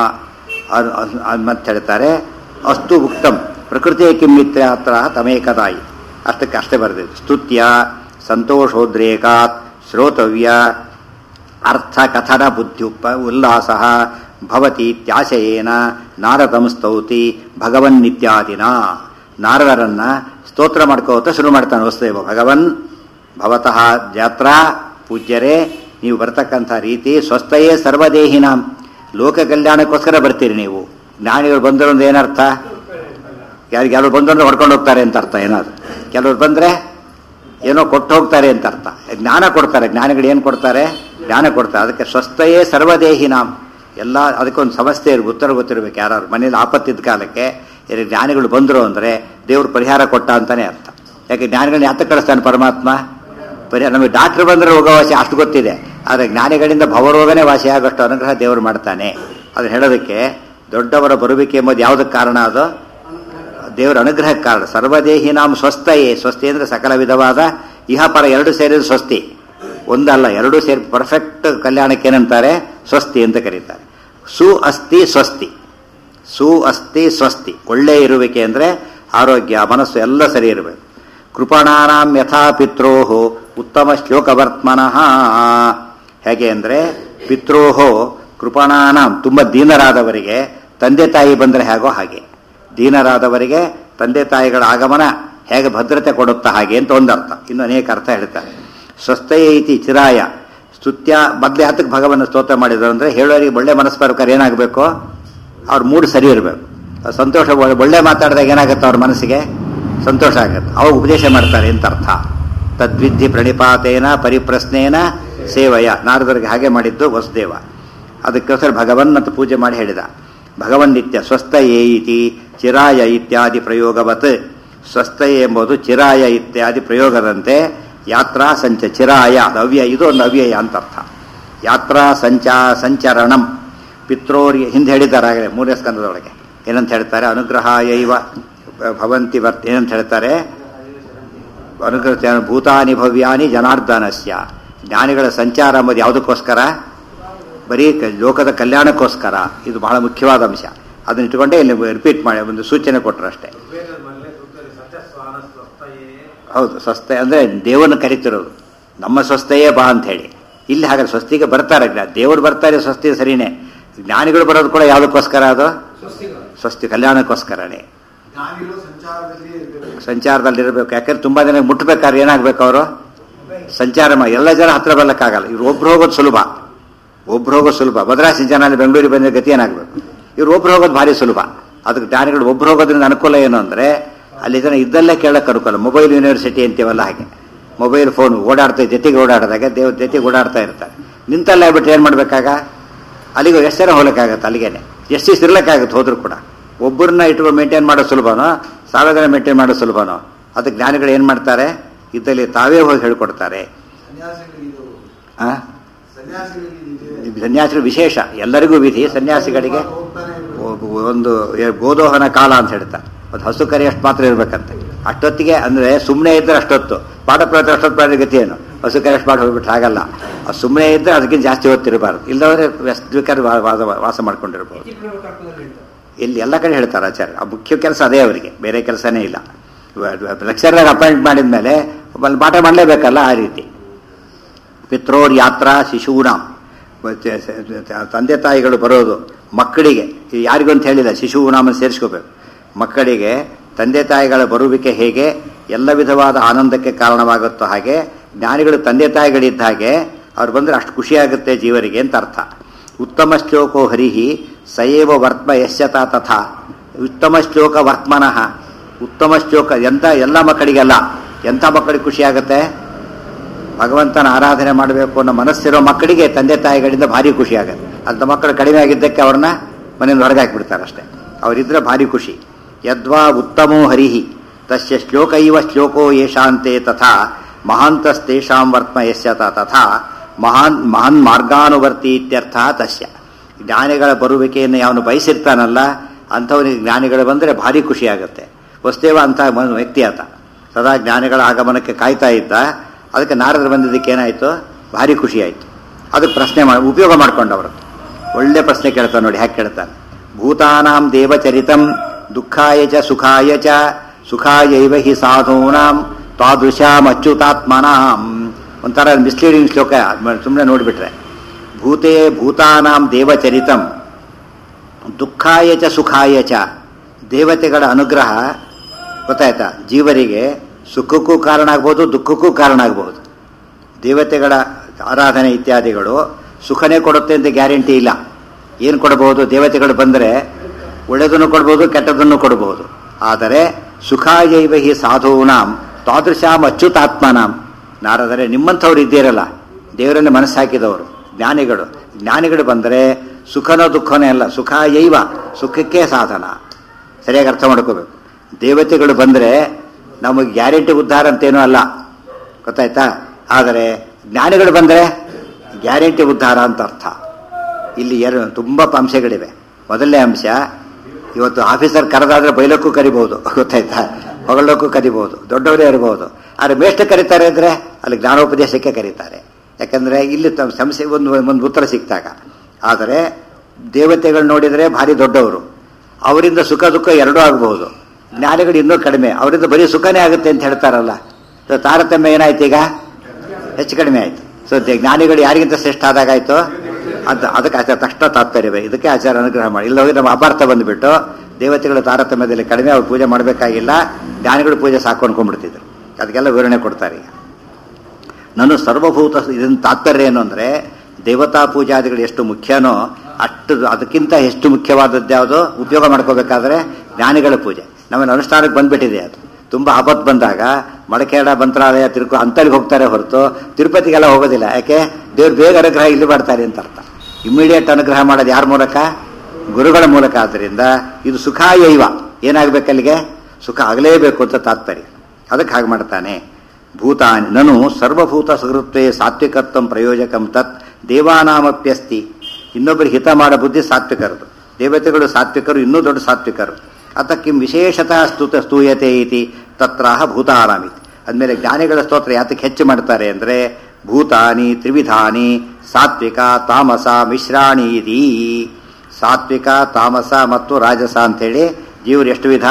ಮತ್ತೆ ಹೇಳ್ತಾರೆ. ಅಸ್ತು ಉಕ್ತಂ ಪ್ರಕೃತಿಯ ಕಿಮ್ಮಿತ್ರ ಯಾತ್ರ ತಮೇಕದಾಯಿ, ಅಷ್ಟಕ್ಕೆ ಅಷ್ಟೇ ಬರೆದಿದೆ. ಸ್ತುತ್ಯ ಸಂತೋಷೋದ್ರೇಕಾತ್ ಶ್ರೋತವ್ಯ ಅರ್ಥ ಕಥನ ಬುದ್ಧ್ಯುಪ ಉಲ್ಲಾಸ ಭವತಿ ಇತ್ಯಾಶಯೇನ ನಾರದಂ ಸ್ತೌತಿ ಭಗವನ್ ನಿತ್ಯಾದಿನ. ನಾರದರನ್ನ ಸ್ತೋತ್ರ ಮಾಡ್ಕೋತ ಶುರು ಮಾಡ್ತಾನೆ ವಸುದೇವ. ಭಗವನ್ ಭವತಃ ಜಾತ್ರಾ, ಪೂಜ್ಯರೇ ನೀವು ಬರ್ತಕ್ಕಂಥ ರೀತಿ ಸ್ವಸ್ಥಯೇ ಸರ್ವದೇಹಿನಾಂ, ಲೋಕ ಕಲ್ಯಾಣಕ್ಕೋಸ್ಕರ ಬರ್ತೀರಿ ನೀವು. ಜ್ಞಾನಿಗಳು ಬಂದರು ಅಂದ್ರೆ ಏನರ್ಥ? ಯಾರಿಗೆ ಕೆಲವರು ಬಂದರು ಅಂದ್ರೆ ಹೊಡ್ಕೊಂಡು ಹೋಗ್ತಾರೆ ಅಂತ ಅರ್ಥ. ಏನಾದ್ರು ಕೆಲವ್ರು ಬಂದರೆ ಏನೋ ಕೊಟ್ಟು ಹೋಗ್ತಾರೆ ಅಂತ ಅರ್ಥ. ಜ್ಞಾನ ಕೊಡ್ತಾರೆ. ಜ್ಞಾನಿಗಳು ಏನು ಕೊಡ್ತಾರೆ? ಜ್ಞಾನ ಕೊಡ್ತಾರೆ. ಅದಕ್ಕೆ ಸ್ವಸ್ಥಯೇ ಸರ್ವದೇಹಿನಾಂ. ಎಲ್ಲ ಅದಕ್ಕೊಂದು ಸಮಸ್ಯೆ ಇರ್ ಉತ್ತರ ಗೊತ್ತಿರಬೇಕು. ಯಾರು ಮನೇಲಿ ಆಪತ್ತಿದ್ದ ಕಾಲಕ್ಕೆ ಜ್ಞಾನಿಗಳು ಬಂದರು ಅಂದರೆ ದೇವರು ಪರಿಹಾರ ಕೊಟ್ಟ ಅಂತಲೇ ಅರ್ಥ. ಯಾಕೆ ಜ್ಞಾನಿಗಳನ್ನ ಯಾತ ಕಳಿಸ್ತಾನೆ ಪರಮಾತ್ಮ? ಪರಿಹಾರ. ನಮಗೆ ಡಾಕ್ಟ್ರ್ ಬಂದರೆ ರೋಗವಾಸಿ ಅಷ್ಟು ಗೊತ್ತಿದೆ, ಆದರೆ ಜ್ಞಾನಿಗಳಿಂದ ಭವರೋಗನೇ ವಾಸಿಯಾಗಷ್ಟು ಅನುಗ್ರಹ ದೇವರು ಮಾಡ್ತಾನೆ. ಅದನ್ನು ಹೇಳೋದಕ್ಕೆ ದೊಡ್ಡವರ ಬರುವಿಕೆ ಎಂಬುದು ಯಾವುದಕ್ಕೆ ಕಾರಣ? ಅದು ದೇವರ ಅನುಗ್ರಹಕ್ಕೆ ಕಾರಣ. ಸರ್ವದೇಹಿನಾಂ ಸ್ವಸ್ಥಯೇ, ಸ್ವಸ್ತಿ ಅಂದರೆ ಸಕಲ ವಿಧವಾದ ಇಹಪರ ಎರಡು ಸೇರಿದ ಸ್ವಸ್ತಿ, ಒಂದಲ್ಲ ಎರಡೂ ಸೇರಿ ಪರ್ಫೆಕ್ಟ್ ಕಲ್ಯಾಣಕ್ಕೆ ಏನಂತಾರೆ? ಸ್ವಸ್ತಿ ಅಂತ ಕರೀತಾರೆ. ಸು ಅಸ್ತಿ ಸ್ವಸ್ತಿ, ಸು ಅಸ್ತಿ ಸ್ವಸ್ತಿ, ಒಳ್ಳೆ ಇರುವಿಕೆ ಅಂದರೆ ಆರೋಗ್ಯ ಮನಸ್ಸು ಎಲ್ಲ ಸರಿ ಇರಬೇಕು. ಕೃಪಣಾನಾಂ ಯಥಾ ಪಿತ್ರೋಃ ಉತ್ತಮ ಶ್ಲೋಕವರ್ತ್ಮನಃ, ಹೇಗೆ ಅಂದರೆ ಪಿತ್ರೋಹೋ ಕೃಪಣಾನಾಂ, ತುಂಬ ದೀನರಾದವರಿಗೆ ತಂದೆ ತಾಯಿ ಬಂದರೆ ಹೇಗೋ ಹಾಗೆ, ದೀನರಾದವರಿಗೆ ತಂದೆ ತಾಯಿಗಳ ಆಗಮನ ಹೇಗೆ ಭದ್ರತೆ ಕೊಡುತ್ತಾ ಹಾಗೆ ಅಂತ ಒಂದರ್ಥ. ಇನ್ನು ಅನೇಕ ಅರ್ಥ ಹೇಳ್ತಾರೆ. ಸ್ವಸ್ಥಯ ಇತಿ ಚಿರಾಯ ಸ್ತುತ್ಯ. ಮೊದಲೇ ಹತ್ತಕ್ಕೆ ಭಗವನ್ನ ಸ್ತೋತ್ರ ಮಾಡಿದ್ರು ಅಂದರೆ ಹೇಳೋರಿಗೆ ಒಳ್ಳೆ ಮನಸ್ಸು ಬರ್ಬೇಕಾದ್ರೆ ಏನಾಗಬೇಕು? ಅವ್ರ ಮೂಡ್ ಸರಿ ಇರಬೇಕು. ಸಂತೋಷ, ಒಳ್ಳೆ ಮಾತಾಡಿದಾಗ ಏನಾಗುತ್ತೆ? ಅವ್ರ ಮನಸ್ಸಿಗೆ ಸಂತೋಷ ಆಗುತ್ತೆ. ಅವಾಗ ಉಪದೇಶ ಮಾಡ್ತಾರೆ ಅಂತ ಅರ್ಥ. ತದ್ವಿಧಿ ಪ್ರಣಿಪಾತೇನ ಪರಿಪ್ರಶ್ನೇನ ಸೇವಯ, ನಾರದರಿಗೆ ಹಾಗೆ ಮಾಡಿದ್ದು ವಸುದೇವ. ಅದಕ್ಕೋಸ್ಕರ ಭಗವನ್ ಅಂತ ಪೂಜೆ ಮಾಡಿ ಹೇಳಿದ. ಭಗವನ್ ನಿತ್ಯ ಸ್ವಸ್ಥಯೇ ಇತಿ ಚಿರಾಯ ಇತ್ಯಾದಿ ಪ್ರಯೋಗವತ್. ಸ್ವಸ್ಥಯೇ ಎಂಬುದು ಚಿರಾಯ ಇತ್ಯಾದಿ ಪ್ರಯೋಗದಂತೆ ಯಾತ್ರಾ ಸಂಚ ಚಿರಾಯ, ಅದು ಅವ್ಯಯ, ಇದು ಒಂದು ಅವ್ಯಯ ಅಂತ ಅರ್ಥ. ಯಾತ್ರಾ ಸಂಚಾ ಸಂಚರಣಂ ಪಿತ್ರೋರಿ ಹಿಂದೆ ಹೇಳಿದ್ದಾರೆ ಮೂರನೇ ಸ್ಕಂದದೊಳಗೆ. ಏನಂತ ಹೇಳ್ತಾರೆ? ಅನುಗ್ರಹಾಯೈವ ಭವಂತಿ ವರ್ತ, ಏನಂತ ಹೇಳ್ತಾರೆ? ಅನುಗ್ರಹ ಭೂತಾನಿ ಭವ್ಯಾನಿ ಜನಾರ್ದನಸ್ಯ. ಜ್ಞಾನಿಗಳ ಸಂಚಾರ ಎಂಬುದು ಯಾವುದಕ್ಕೋಸ್ಕರ? ಬರೀ ಲೋಕದ ಕಲ್ಯಾಣಕ್ಕೋಸ್ಕರ. ಇದು ಬಹಳ ಮುಖ್ಯವಾದ ಅಂಶ. ಅದನ್ನ ಇಟ್ಕೊಂಡೇ ಇಲ್ಲಿ ರಿಪೀಟ್ ಮಾಡಿ ಒಂದು ಸೂಚನೆ ಕೊಟ್ಟರು ಅಷ್ಟೇ. ಹೌದು, ಸ್ವಸ್ಥೆ ಅಂದರೆ ದೇವರನ್ನ ಕರಿತಿರೋದು. ನಮ್ಮ ಸ್ವಸ್ಥೆಯೇ ಬಾ ಅಂತ ಹೇಳಿ. ಇಲ್ಲಿ ಹಾಗಾದ್ರೆ ಸ್ವಸ್ತಿಗೆ ಬರ್ತಾರೆ, ದೇವರು ಬರ್ತಾರೆ, ಸ್ವಸ್ತಿ ಸರಿನೇ. ಜ್ಞಾನಿಗಳು ಬರೋದು ಕೂಡ ಯಾವುದಕ್ಕೋಸ್ಕರ? ಅದು ಸ್ವಸ್ತಿ ಕಲ್ಯಾಣಕ್ಕೋಸ್ಕರನೇ. ಸಂಚಾರದಲ್ಲಿರಬೇಕು. ಯಾಕಂದ್ರೆ ತುಂಬಾ ಜನ ಮುಟ್ಟಬೇಕಾದ್ರೆ ಏನಾಗಬೇಕು? ಅವರು ಸಂಚಾರ ಮಾಡಿ ಎಲ್ಲ ಜನ ಹತ್ರ ಬರ್ಲಿಕ್ಕಾಗಲ್ಲ. ಇವ್ರು ಒಬ್ರು ಹೋಗೋದು ಸುಲಭ, ಒಬ್ರು ಹೋಗೋದು ಸುಲಭ. ಮದ್ರಾಸಿ ಜನ ಬೆಂಗಳೂರಿಗೆ ಬಂದ ಗತಿ ಏನಾಗಬೇಕು? ಇವ್ರು ಒಬ್ರು ಹೋಗೋದು ಭಾರಿ ಸುಲಭ. ಅದಕ್ಕೆ ಜ್ಞಾನಿಗಳು ಒಬ್ರು ಹೋಗೋದ್ರಿಂದ ಅನುಕೂಲ ಏನು ಅಂದರೆ ಅಲ್ಲಿ ಜನ ಇದ್ದಲ್ಲೇ ಕೇಳಕ್ಕೆ ಅನುಕೂಲ. ಮೊಬೈಲ್ ಯೂನಿವರ್ಸಿಟಿ ಅಂತೀವಲ್ಲ ಹಾಗೆ, ಮೊಬೈಲ್ ಫೋನ್ ಓಡಾಡ್ತಾ ಜೊತೆಗೆ ಓಡಾಡಿದಾಗ ದೇವ್ರ ಜೊತೆಗೆ ಓಡಾಡ್ತಾ ಇರ್ತಾರೆ. ನಿಂತಲ್ಲೇ ಬಿಟ್ಟು ಏನು ಮಾಡಬೇಕಾಗ? ಅಲ್ಲಿಗೆ ಎಷ್ಟು ಜನ ಹೋಗ್ಲಿಕ್ಕಾಗತ್ತೆ? ಅಲ್ಲಿಗೇನೆ ಎಷ್ಟು ದಿವಸ ಇರ್ಲಿಕ್ಕಾಗತ್ತೆ ಹೋದ್ರು ಕೂಡ. ಒಬ್ಬರನ್ನ ಇಟ್ಟು ಮೇಂಟೈನ್ ಮಾಡೋದು ಸುಲಭನೋ, ಸಾವಿರ ಜನ ಮೇಂಟೈನ್ ಮಾಡೋದು ಸುಲಭನೋ? ಅದಕ್ಕೆ ಜ್ಞಾನಿಗಳು ಏನು ಮಾಡ್ತಾರೆ? ಇದ್ದಲ್ಲಿ ತಾವೇ ಹೋಗಿ ಹೇಳ್ಕೊಡ್ತಾರೆ. ಸನ್ಯಾಸಿಗಳು ವಿಶೇಷ, ಎಲ್ಲರಿಗೂ ವಿಧಿ. ಸನ್ಯಾಸಿಗಳಿಗೆ ಒಂದು ಗೋದೋಹನ ಕಾಲ ಅಂತ ಹೇಳ್ತಾರೆ. ಒಂದು ಹಸು ಕರಿ ಅಷ್ಟು ಮಾತ್ರ ಇರ್ಬೇಕಂತೆ. ಅಷ್ಟೊತ್ತಿಗೆ ಅಂದರೆ ಸುಮ್ಮನೆ ಇದ್ದರೆ ಅಷ್ಟೊತ್ತು, ಪಾಠ ಪ್ರವೃತ್ತಿ ಅಷ್ಟೊತ್ತು ಮಾಡಿದ ಗತಿ ಏನು? ಹಸು ಕರಿ ಅಷ್ಟು ಮಾಡಿ ಹೋಗ್ಬಿಟ್ರೆ ಆಗಲ್ಲ. ಅದು ಸುಮ್ಮನೆ ಇದ್ದರೆ ಅದಕ್ಕಿಂತ ಜಾಸ್ತಿ ಹೊತ್ತಿರಬಾರ್ದು. ಇಲ್ಲದವರೆ ಬೇಕಾದ್ರೆ ವಾಸ ವಾಸ ಮಾಡ್ಕೊಂಡಿರ್ಬೋದು. ಇಲ್ಲಿ ಎಲ್ಲ ಕಡೆ ಹೇಳ್ತಾರೆ ಆಚಾರ್ಯ. ಆ ಮುಖ್ಯ ಕೆಲಸ ಅದೇ ಅವರಿಗೆ, ಬೇರೆ ಕೆಲಸನೇ ಇಲ್ಲ. ಲೆಕ್ಚರರ್ ಅಪಾಯಿಂಟ್ ಮಾಡಿದ ಮೇಲೆ ಅಲ್ಲಿ ಪಾಠ ಮಾಡಲೇಬೇಕಲ್ಲ, ಆ ರೀತಿ. ಪಿತ್ರೋರ್ ಯಾತ್ರಾ ಶಿಶೂನಾಂ, ತಂದೆ ತಾಯಿಗಳು ಬರೋದು ಮಕ್ಕಳಿಗೆ, ಯಾರಿಗೂ ಅಂತ ಹೇಳಿಲ್ಲ, ಶಿಶೂನಾಮನ್ನು ಸೇರಿಸ್ಕೋಬೇಕು. ಮಕ್ಕಳಿಗೆ ತಂದೆ ತಾಯಿಗಳ ಬರುವಿಕೆ ಹೇಗೆ ಎಲ್ಲ ವಿಧವಾದ ಆನಂದಕ್ಕೆ ಕಾರಣವಾಗುತ್ತೋ ಹಾಗೆ ಜ್ಞಾನಿಗಳು ತಂದೆ ತಾಯಿಗಳಿದ್ದ ಹಾಗೆ ಅವ್ರು ಬಂದರೆ ಅಷ್ಟು ಖುಷಿಯಾಗುತ್ತೆ ಜೀವರಿಗೆ ಅಂತ ಅರ್ಥ. ಉತ್ತಮ ಶ್ಲೋಕೋ ಹರಿಹಿ ಸಯೇವ ವರ್ತ್ಮ ಯಶ್ಯತ ತಥಾ. ಉತ್ತಮ ಶ್ಲೋಕ ವರ್ತ್ಮನಃ, ಉತ್ತಮ ಶ್ಲೋಕ ಎಂಥ ಎಲ್ಲ ಮಕ್ಕಳಿಗೆಲ್ಲ ಎಂಥ ಮಕ್ಕಳಿಗೆ ಖುಷಿಯಾಗುತ್ತೆ? ಭಗವಂತನ ಆರಾಧನೆ ಮಾಡಬೇಕು ಅನ್ನೋ ಮನಸ್ಸಿರೋ ಮಕ್ಕಳಿಗೆ ತಂದೆ ತಾಯಿಗಳಿಂದ ಭಾರಿ ಖುಷಿ ಆಗುತ್ತೆ. ಅಂಥ ಮಕ್ಕಳು ಕಡಿಮೆ ಆಗಿದ್ದಕ್ಕೆ ಅವ್ರನ್ನ ಮನೆಯಿಂದ ಹೊರಗೆ ಹಾಕಿಬಿಡ್ತಾರೆ ಅಷ್ಟೇ. ಅವರಿದ್ರೆ ಭಾರಿ ಖುಷಿ. ಯದ್ವಾ ಉತ್ತಮೋ ಹರಿಹಿ ತಸ್ಯ ಶ್ಲೋಕ ಇವ ಶ್ಲೋಕೋ ಯೇಷಾಂತೆ ತಥಾ ಮಹಾಂತಸ್ತೇಷಾಂ ವರ್ತ್ಮ ಯಸ್ಯತ ತಥಾ ಮಹಾನ್ ಮಹಾನ್ ಮಾರ್ಗಾನುವರ್ತಿ ಇತ್ಯರ್ಥ ತಸ್ಯ. ಜ್ಞಾನಿಗಳ ಬರುವಿಕೆಯನ್ನು ಯಾವನು ಬಯಸಿರ್ತಾನಲ್ಲ ಅಂಥವನಿಗೆ ಜ್ಞಾನಿಗಳು ಬಂದರೆ ಭಾರಿ ಖುಷಿಯಾಗುತ್ತೆ. ವಸ್ತೇವ ಅಂಥ ವ್ಯಕ್ತಿ ಆತ ಸದಾ ಜ್ಞಾನಿಗಳ ಆಗಮನಕ್ಕೆ ಕಾಯ್ತಾ ಇದ್ದ. ಅದಕ್ಕೆ ನಾರದರು ಬಂದಿದ್ದಕ್ಕೆ ಏನಾಯಿತು? ಭಾರಿ ಖುಷಿಯಾಯಿತು. ಅದಕ್ಕೆ ಪ್ರಶ್ನೆ ಮಾಡಿ ಉಪಯೋಗ ಮಾಡ್ಕೊಂಡವರು ಒಳ್ಳೆ ಪ್ರಶ್ನೆ ಕೇಳ್ತಾನೆ ನೋಡಿ. ಹ್ಯಾಕೆ ಕೇಳ್ತಾನೆ? ಭೂತಾನಾಂ ದೇವಚರಿತಂ ದುಃಖಾಯ ಚ ಸುಖಾಯ ಚ ಸುಖಾಯೈವ ಹಿ ಸಾಧೂನಾಂ ತಾದೃಶಾಂ ಅಚ್ಯುತಾತ್ಮನಾಂ. ಒಂಥರ ಮಿಸ್ಲೀಡಿಂಗ್ ಶ್ಲೋಕ, ಸುಮ್ಮನೆ ನೋಡಿಬಿಟ್ರೆ. ಭೂತೇ ಭೂತಾನಾಂ ದೇವಚರಿತಂ ದುಃಖಾಯ ಚ ಸುಖಾಯ ಚ. ದೇವತೆಗಳ ಅನುಗ್ರಹ ಗೊತ್ತಾಯ್ತಾ? ಜೀವರಿಗೆ ಸುಖಕ್ಕೂ ಕಾರಣ ಆಗ್ಬೋದು, ದುಃಖಕ್ಕೂ ಕಾರಣ ಆಗ್ಬೋದು. ದೇವತೆಗಳ ಆರಾಧನೆ ಇತ್ಯಾದಿಗಳು ಸುಖನೇ ಕೊಡುತ್ತೆ ಅಂತ ಗ್ಯಾರಂಟಿ ಇಲ್ಲ. ಏನು ಕೊಡಬಹುದು? ದೇವತೆಗಳು ಬಂದರೆ ಒಳ್ಳೆಯದನ್ನು ಕೊಡ್ಬೋದು, ಕೆಟ್ಟದನ್ನು ಕೊಡಬಹುದು. ಆದರೆ ಸುಖಾಯೈವ ಹಿ ಸಾಧೂನಾಂ ತಾದೃಶಾಂ ಅಚ್ಯುತಾತ್ಮನಾಂ. ನಾರದರೆ ನಿಮ್ಮಂಥವ್ರು ಇದ್ದೀರಲ್ಲ, ದೇವರಲ್ಲಿ ಮನಸ್ಸು ಹಾಕಿದವರು ಜ್ಞಾನಿಗಳು. ಜ್ಞಾನಿಗಳು ಬಂದರೆ ಸುಖನೋ ದುಃಖನೇ ಅಲ್ಲ, ಸುಖಾಯೈವ, ಸುಖಕ್ಕೆ ಸಾಧನ. ಸರಿಯಾಗಿ ಅರ್ಥ ಮಾಡ್ಕೋಬೇಕು. ದೇವತೆಗಳು ಬಂದರೆ ನಮಗೆ ಗ್ಯಾರಂಟಿ ಉದ್ಧಾರ ಅಂತೇನೂ ಅಲ್ಲ, ಗೊತ್ತಾಯ್ತಾ? ಆದರೆ ಜ್ಞಾನಿಗಳು ಬಂದರೆ ಗ್ಯಾರಂಟಿ ಉದ್ಧಾರ ಅಂತ ಅರ್ಥ. ಇಲ್ಲಿ ಎರಡು ತುಂಬ ಅಂಶಗಳಿವೆ. ಮೊದಲನೇ ಅಂಶ, ಇವತ್ತು ಆಫೀಸರ್ ಕರೆದಾದ್ರೆ ಬೈಲಕ್ಕೂ ಕರಿಬಹುದು, ಗೊತ್ತಾಯ್ತಾ? ಹೊಗಳಕ್ಕೂ ಕರಿಬಹುದು, ದೊಡ್ಡವರೇ ಇರಬಹುದು. ಆದರೆ ಮೇಷ್ಟ್ರು ಕರೀತಾರೆ ಅಂದರೆ ಅಲ್ಲಿ ಜ್ಞಾನೋಪದೇಶಕ್ಕೆ ಕರೀತಾರೆ. ಯಾಕಂದರೆ ಇಲ್ಲಿ ತಮ್ಮ ಸಮಸ್ಯೆ ಒಂದು ಒಂದು ಉತ್ತರ ಸಿಕ್ತಾಗ. ಆದರೆ ದೇವತೆಗಳು ನೋಡಿದರೆ ಭಾರಿ ದೊಡ್ಡವರು, ಅವರಿಂದ ಸುಖ ದುಃಖ ಎರಡೂ ಆಗಬಹುದು. ಜ್ಞಾನಿಗಳು ಇನ್ನೂ ಕಡಿಮೆ, ಅವರಿಂದ ಬರೀ ಸುಖನೇ ಆಗುತ್ತೆ ಅಂತ ಹೇಳ್ತಾರಲ್ಲ. ಸೊ ತಾರತಮ್ಯ ಏನಾಯ್ತು? ಈಗ ಹೆಚ್ಚು ಕಡಿಮೆ ಆಯಿತು. ಸೊ ಜ್ಞಾನಿಗಳು ಯಾರಿಗಿಂತ ಶ್ರೇಷ್ಠ ಆದಾಗಾಯಿತು ಅಂತ ಅದಕ್ಕೆ ಆಚಾರ ತಕ್ಷಣ ತಾತ್ಪರ್ಯವೇ. ಇದಕ್ಕೆ ಆಚಾರ ಅನುಗ್ರಹ ಮಾಡಿ. ಇಲ್ಲ ಹೋಗಿ ನಮ್ಮ ಅಪಾರ್ಥ ಬಂದುಬಿಟ್ಟು ದೇವತೆಗಳು ತಾರತಮ್ಯದಲ್ಲಿ ಕಡಿಮೆ, ಅವ್ರು ಪೂಜೆ ಮಾಡಬೇಕಾಗಿಲ್ಲ, ಜ್ಞಾನಿಗಳು ಪೂಜೆ ಸಾಕು ಅನ್ಕೊಂಡ್ಬಿಡ್ತಿದ್ರು. ಅದಕ್ಕೆಲ್ಲ ವಿವರಣೆ ಕೊಡ್ತಾರೆ. ಈಗ ನಾನು ಸರ್ವಭೂತ ಇದನ್ನು ತಾತ್ಪರ್ಯ ಏನು ಅಂದರೆ, ದೇವತಾ ಪೂಜಾದಿಗಳು ಎಷ್ಟು ಮುಖ್ಯನೋ ಅಷ್ಟು ಅದಕ್ಕಿಂತ ಎಷ್ಟು ಮುಖ್ಯವಾದದ್ದು ಯಾವುದು ಉಪಯೋಗ ಮಾಡ್ಕೋಬೇಕಾದ್ರೆ ಜ್ಞಾನಿಗಳ ಪೂಜೆ. ನಮ್ಮನ್ನು ಅನುಷ್ಠಾನಕ್ಕೆ ಬಂದ್ಬಿಟ್ಟಿದೆ. ಅದು ತುಂಬ ಆಪತ್ತು ಬಂದಾಗ ಮಡಕೇಡ ಮಂತ್ರಾಲಯ ತಿರುಕು ಅಂತಲ್ಲಿ ಹೋಗ್ತಾರೆ ಹೊರತು ತಿರುಪತಿಗೆಲ್ಲ ಹೋಗೋದಿಲ್ಲ. ಯಾಕೆ? ದೇವ್ರು ಬೇಗ ಅನುಗ್ರಹ ಇಲ್ಲಿ ಮಾಡ್ತಾರೆ ಅಂತ ಅರ್ಥ. ಇಮ್ಮಿಡಿಯೇಟ್ ಅನುಗ್ರಹ ಮಾಡೋದು ಯಾರ ಮೂಲಕ? ಗುರುಗಳ ಮೂಲಕ. ಆದ್ದರಿಂದ ಇದು ಸುಖಾಯೈವ, ಏನಾಗಬೇಕಲ್ಲಿಗೆ? ಸುಖ ಆಗಲೇಬೇಕು ಅಂತ ತಾತ್ಪರ್ಯ. ಅದಕ್ಕೆ ಹಾಗೆ ಮಾಡ್ತಾನೆ. ಭೂತಾನಿ ನನು ಸರ್ವಭೂತ ಸುಹೃತ್ವೇ ಸಾತ್ವಿಕತ್ವಂ ಪ್ರಯೋಜಕಂ ತತ್ ದೇವಾನಾಮಪ್ಯಸ್ತಿ. ಇನ್ನೊಬ್ಬರಿಗೆ ಹಿತ ಮಾಡೋ ಬುದ್ಧಿ ಸಾತ್ವಿಕರದು. ದೇವತೆಗಳು ಸಾತ್ವಿಕರು, ಇನ್ನೂ ದೊಡ್ಡ ಸಾತ್ವಿಕರು. ಅತ ಕಿಂ ವಿಶೇಷತಃ ಸ್ತುತ ಸ್ತೂಯತೆ ಇತಿ ತತ್ರಾಹ ಭೂತಾನಾಮಿತಿ. ಅಂದಮೇಲೆ ಜ್ಞಾನಿಗಳ ಸ್ತೋತ್ರ ಯಾತಕ್ಕೆ ಹೆಚ್ಚು ಮಾಡ್ತಾರೆ ಅಂದರೆ, ಭೂತಾನಿ ತ್ರಿವಿಧಾನಿ ಸಾತ್ವಿಕ ತಾಮಸ ಮಿಶ್ರಾಣಿ ಇತಿ. ಸಾತ್ವಿಕ ತಾಮಸ ಮತ್ತು ರಾಜಸ ಅಂಥೇಳಿ ಜೀವರು ಎಷ್ಟು ವಿಧ?